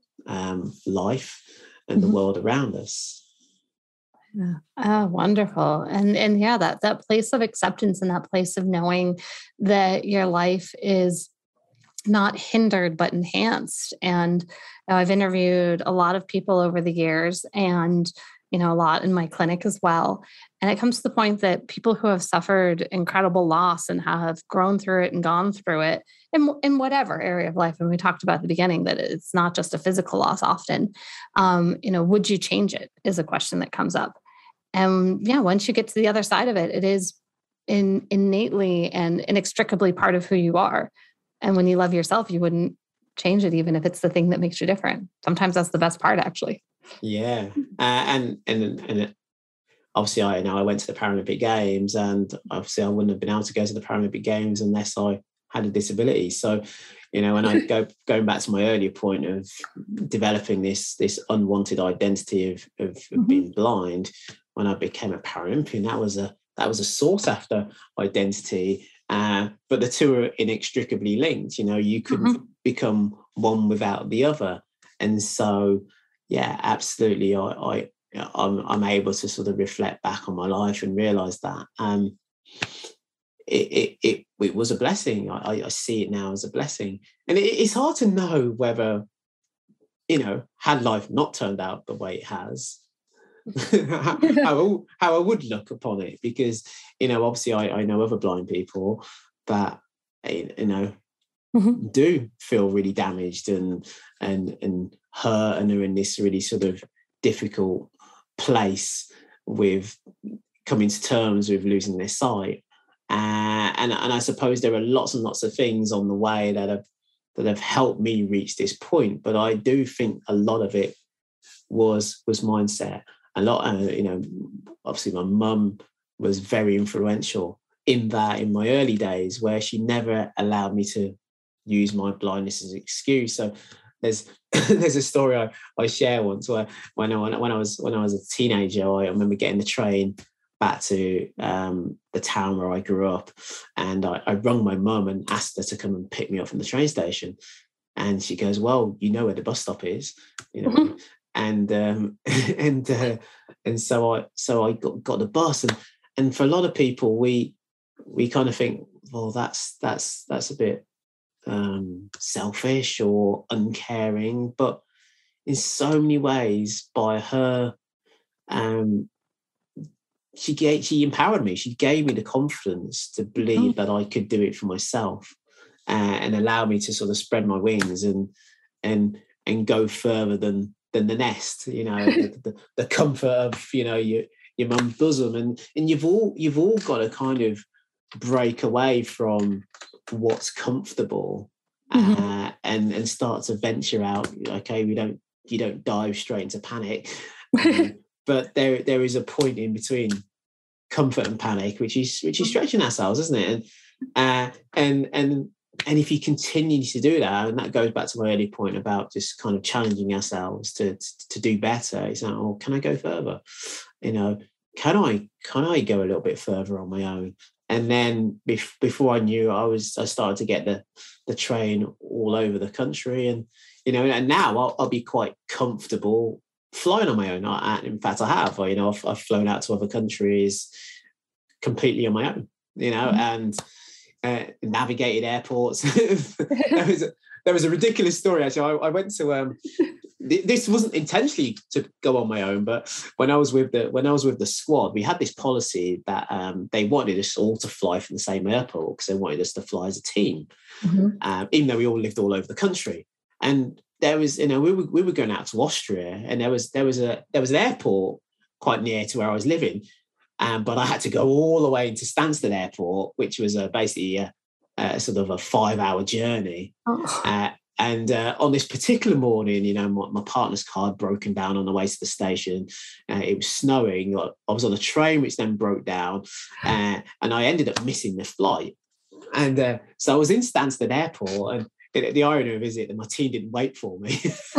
life and the world around us. Yeah. Oh, wonderful. And yeah, that place of acceptance, and that place of knowing that your life is not hindered, but enhanced. And I've interviewed a lot of people over the years, and, a lot in my clinic as well. And it comes to the point that people who have suffered incredible loss and have grown through it and gone through it in whatever area of life. And we talked about at the beginning that it's not just a physical loss often. Would you change it, is a question that comes up. And yeah, once you get to the other side of it, it is innately and inextricably part of who you are. And when you love yourself, you wouldn't change it, even if it's the thing that makes you different. Sometimes that's the best part, actually. Yeah. And obviously I went to the Paralympic Games, and obviously I wouldn't have been able to go to the Paralympic Games unless I had a disability. So, when I going back to my earlier point of developing this unwanted identity of being blind, when I became a Paralympian, that was a sought after identity. But the two are inextricably linked. You couldn't become one without the other. And so, yeah, absolutely. I'm able to sort of reflect back on my life and realize that it was a blessing. I see it now as a blessing. And it's hard to know whether, had life not turned out the way it has, how I would look upon it, because, you know, obviously I know other blind people that, you know, do feel really damaged and hurt, and are in this really sort of difficult place with coming to terms with losing their sight. And I suppose there are lots and lots of things on the way that have helped me reach this point. But I do think a lot of it was mindset. A lot, you know, obviously my mum was very influential in that, in my early days, where she never allowed me to use my blindness as an excuse. So there's a story I share once, where when I was a teenager, I remember getting the train back to the town where I grew up, and I rung my mum and asked her to come and pick me up from the train station, and she goes, "Well, you know where the bus stop is, you know." And so I got the bus, and for a lot of people, we kind of think, well, that's a bit selfish or uncaring, but in so many ways, by her, she empowered me. She gave me the confidence to believe that I could do it for myself, and allow me to sort of spread my wings and go further than the nest. You know, the comfort of, you know, your mum's bosom, and you've all got to kind of break away from what's comfortable, and start to venture out. Okay, you don't dive straight into panic. But there is a point in between comfort and panic, which is stretching ourselves, isn't it? And if you continue to do that, and that goes back to my early point about just kind of challenging ourselves to do better. It's like, oh, can I go further? You know, can I go a little bit further on my own? And then before I knew, I started to get the train all over the country, and, you know, and now I'll be quite comfortable flying on my own. In fact, I have. You know, I've flown out to other countries completely on my own. You know, and navigated airports. There was a ridiculous story, actually. I went to this wasn't intentionally to go on my own, but when I was with the squad, we had this policy that they wanted us all to fly from the same airport, because they wanted us to fly as a team, even though we all lived all over the country. And there was, you know, we were going out to Austria, and there was an airport quite near to where I was living, but I had to go all the way into Stansted Airport, which was basically a sort of a 5-hour journey. And on this particular morning, you know, my partner's car had broken down on the way to the station. It was snowing. I was on a train which then broke down, and I ended up missing the flight. And so I was in Stansted Airport, and the irony of it is that my team didn't wait for me.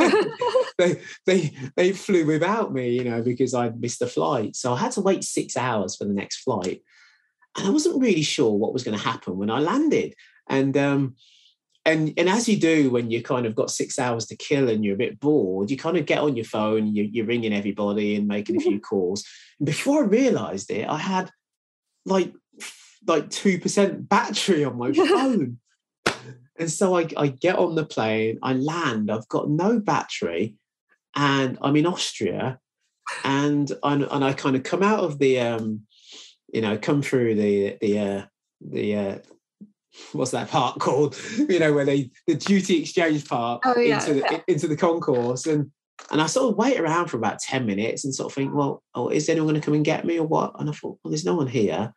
they flew without me, you know, because I'd missed the flight. So I had to wait 6 hours for the next flight, and I wasn't really sure what was going to happen when I landed. And as you do when you kind of got 6 hours to kill and you're a bit bored, you kind of get on your phone, you're ringing everybody and making a few calls. And before I realised it, I had like 2% battery on my phone. And so I get on the plane, I land, I've got no battery, and I'm in Austria, and I kind of come out of the, you know, come through the what's that park called? You know, where the duty exchange park into the concourse, and I sort of wait around for about 10 minutes and sort of think, well, is anyone going to come and get me or what? And I thought, well, there's no one here.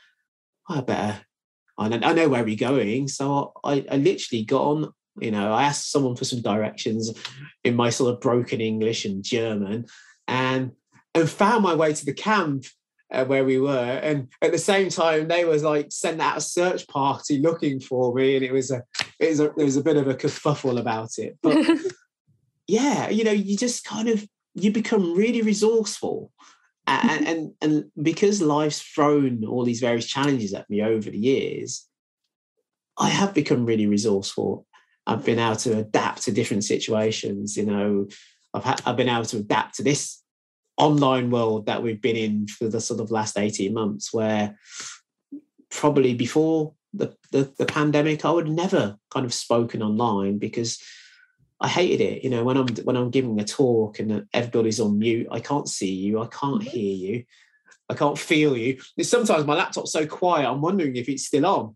I know where we're going. So I literally got on, you know, I asked someone for some directions in my sort of broken English and German, and found my way to the camp where we were. And at the same time, they was like sent out a search party looking for me. And there was a bit of a kerfuffle about it. But yeah, you know, you just kind of, you become really resourceful. And because life's thrown all these various challenges at me over the years, I have become really resourceful. I've been able to adapt to different situations. You know, I've been able to adapt to this online world that we've been in for the sort of last 18 months, where probably before the pandemic, I would never kind of spoken online, because I hated it. You know, when I'm giving a talk and everybody's on mute, I can't see you, I can't hear you, I can't feel you. Sometimes my laptop's so quiet, I'm wondering if it's still on.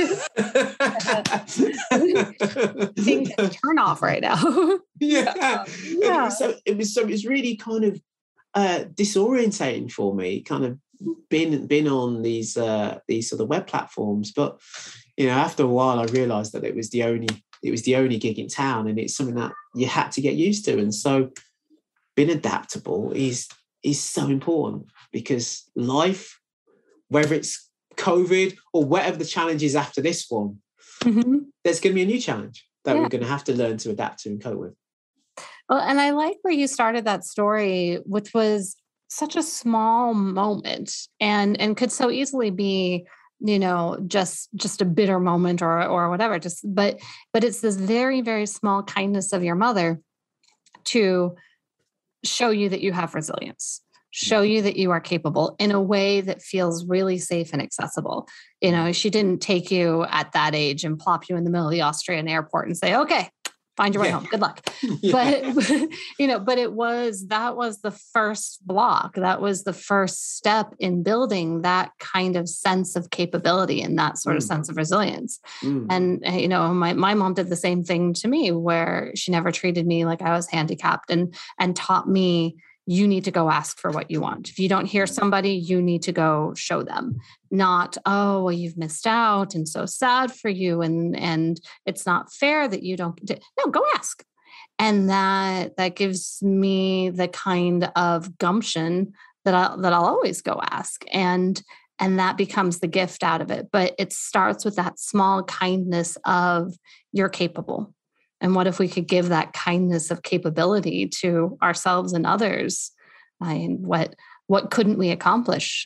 Things turn off right now. Yeah. It's really kind of disorientating for me, kind of been on these sort of web platforms. But you know, after a while I realized that it was the only gig in town, and it's something that you had to get used to. And so being adaptable is so important, because life, whether it's COVID or whatever the challenge is after this one, there's going to be a new challenge that we're going to have to learn to adapt to and cope with. Well, and I like where you started that story, which was such a small moment and could so easily be, you know, just a bitter moment or whatever, but it's this very, very small kindness of your mother to show you that you have resilience, show you that you are capable in a way that feels really safe and accessible. You know, she didn't take you at that age and plop you in the middle of the Austrian airport and say, okay, find your way home. Good luck. But, you know, but that was the first block. That was the first step in building that kind of sense of capability and that sort of sense of resilience. And, you know, my mom did the same thing to me, where she never treated me like I was handicapped and taught me, you need to go ask for what you want. If you don't hear somebody, you need to go show them. Not, oh, well, you've missed out and so sad for you. And it's not fair that you don't. No, go ask. And that gives me the kind of gumption that I'll always go ask. And that becomes the gift out of it. But it starts with that small kindness of you're capable. And what if we could give that kindness of capability to ourselves and others? What couldn't we accomplish?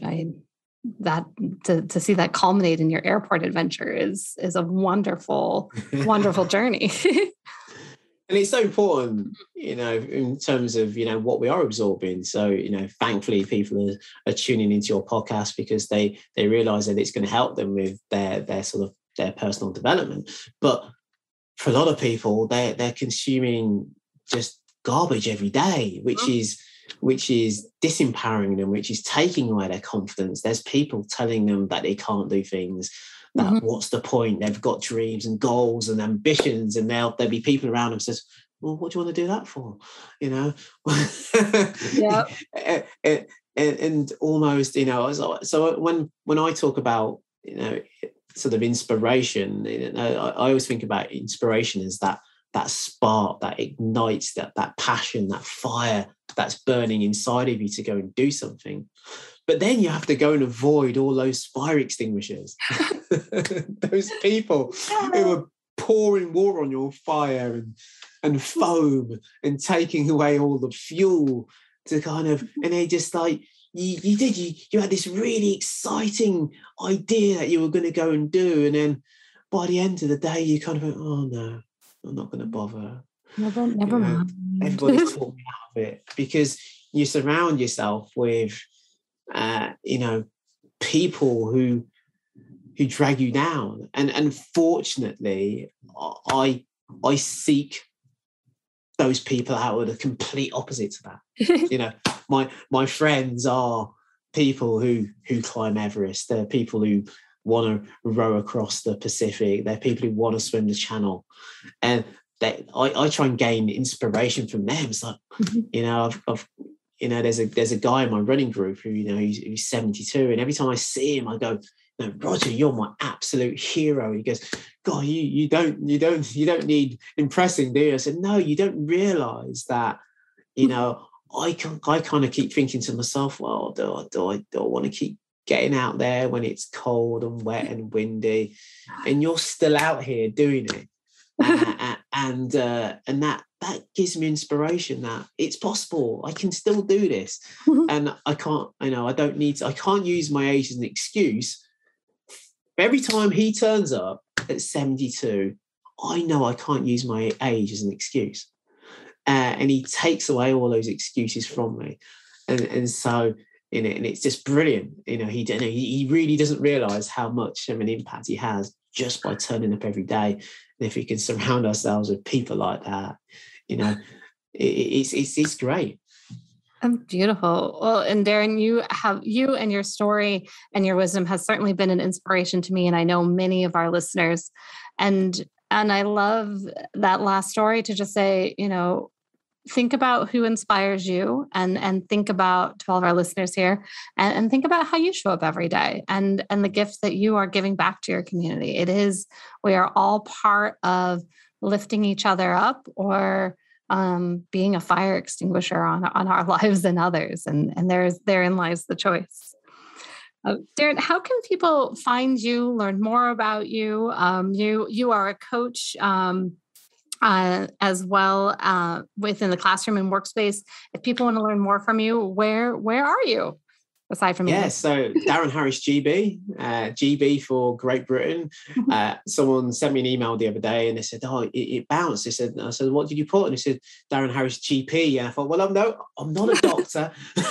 To see that culminate in your airport adventure is a wonderful, wonderful journey. And it's so important, you know, in terms of, you know, what we are absorbing. So, you know, thankfully people are tuning into your podcast because they realize that it's going to help them with their sort of their personal development. But for a lot of people, they're consuming just garbage every day, which is disempowering them, which is taking away their confidence. There's people telling them that they can't do things, that what's the point? They've got dreams and goals and ambitions, and there'll be people around them says, well, what do you want to do that for? You know? and almost, you know, so when I talk about, you know, sort of inspiration, you know, I always think about inspiration as that spark that ignites that passion, that fire that's burning inside of you to go and do something. But then you have to go and avoid all those fire extinguishers, those people who are pouring water on your fire and foam and taking away all the fuel to kind of, and they just like, you had this really exciting idea that you were going to go and do, and then by the end of the day you kind of go, oh no, I'm not going to bother. Never mind. Everybody's talking out of it, because you surround yourself with you know, people who drag you down, and fortunately I seek those people out with the complete opposite to that. You know, my friends are people who climb Everest. They're people who want to row across the Pacific. They're people who want to swim the Channel, and I try and gain inspiration from them. It's like, you know, I've you know, there's a guy in my running group who, you know, he's 72, and every time I see him, I go, no, Roger, you're my absolute hero. He goes, God, you don't need impressing, do you? I said, no, you don't realise that, you know, I kind of keep thinking to myself, well, do I want to keep getting out there when it's cold and wet and windy, and you're still out here doing it, and that gives me inspiration that it's possible. I can still do this, and I can't use my age as an excuse. Every time he turns up at 72, I know I can't use my age as an excuse. And he takes away all those excuses from me. And so, you know, and it's just brilliant. You know, he really doesn't realise how much of an impact he has just by turning up every day. And if we can surround ourselves with people like that, it's great. Beautiful. Well, and Darren, you and your story and your wisdom has certainly been an inspiration to me, and I know many of our listeners. And I love that last story to just say, think about who inspires you, and think about, to all of our listeners here, and think about how you show up every day, and the gifts that you are giving back to your community. We are all part of lifting each other up, or being a fire extinguisher on our lives and others. And therein lies the choice. Darren, how can people find you, learn more about you? You are a coach as well within the classroom and workspace. If people want to learn more from you, where are you? Aside from so Darren Harris GB, GB for Great Britain. Someone sent me an email the other day and they said, it bounced. I said, what did you put? And they said, Darren Harris GP. And I thought, well, I'm not a doctor.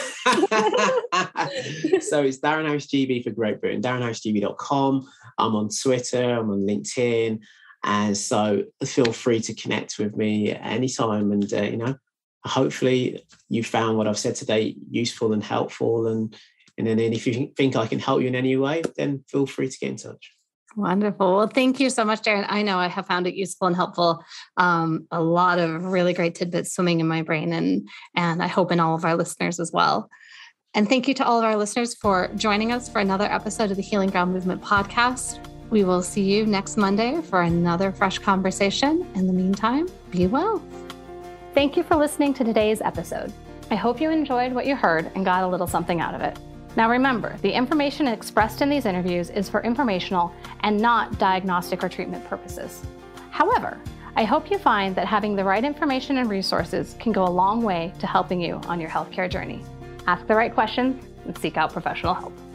So it's Darren Harris GB for Great Britain, darrenharrisgb.com. I'm on Twitter, I'm on LinkedIn. And so feel free to connect with me anytime. And, hopefully you found what I've said today useful and helpful. And then if you think I can help you in any way, then feel free to get in touch. Wonderful. Well, thank you so much, Darren. I know I have found it useful and helpful. A lot of really great tidbits swimming in my brain, and I hope in all of our listeners as well. And thank you to all of our listeners for joining us for another episode of the Healing Ground Movement podcast. We will see you next Monday for another fresh conversation. In the meantime, be well. Thank you for listening to today's episode. I hope you enjoyed what you heard and got a little something out of it. Now remember, the information expressed in these interviews is for informational and not diagnostic or treatment purposes. However, I hope you find that having the right information and resources can go a long way to helping you on your healthcare journey. Ask the right questions and seek out professional help.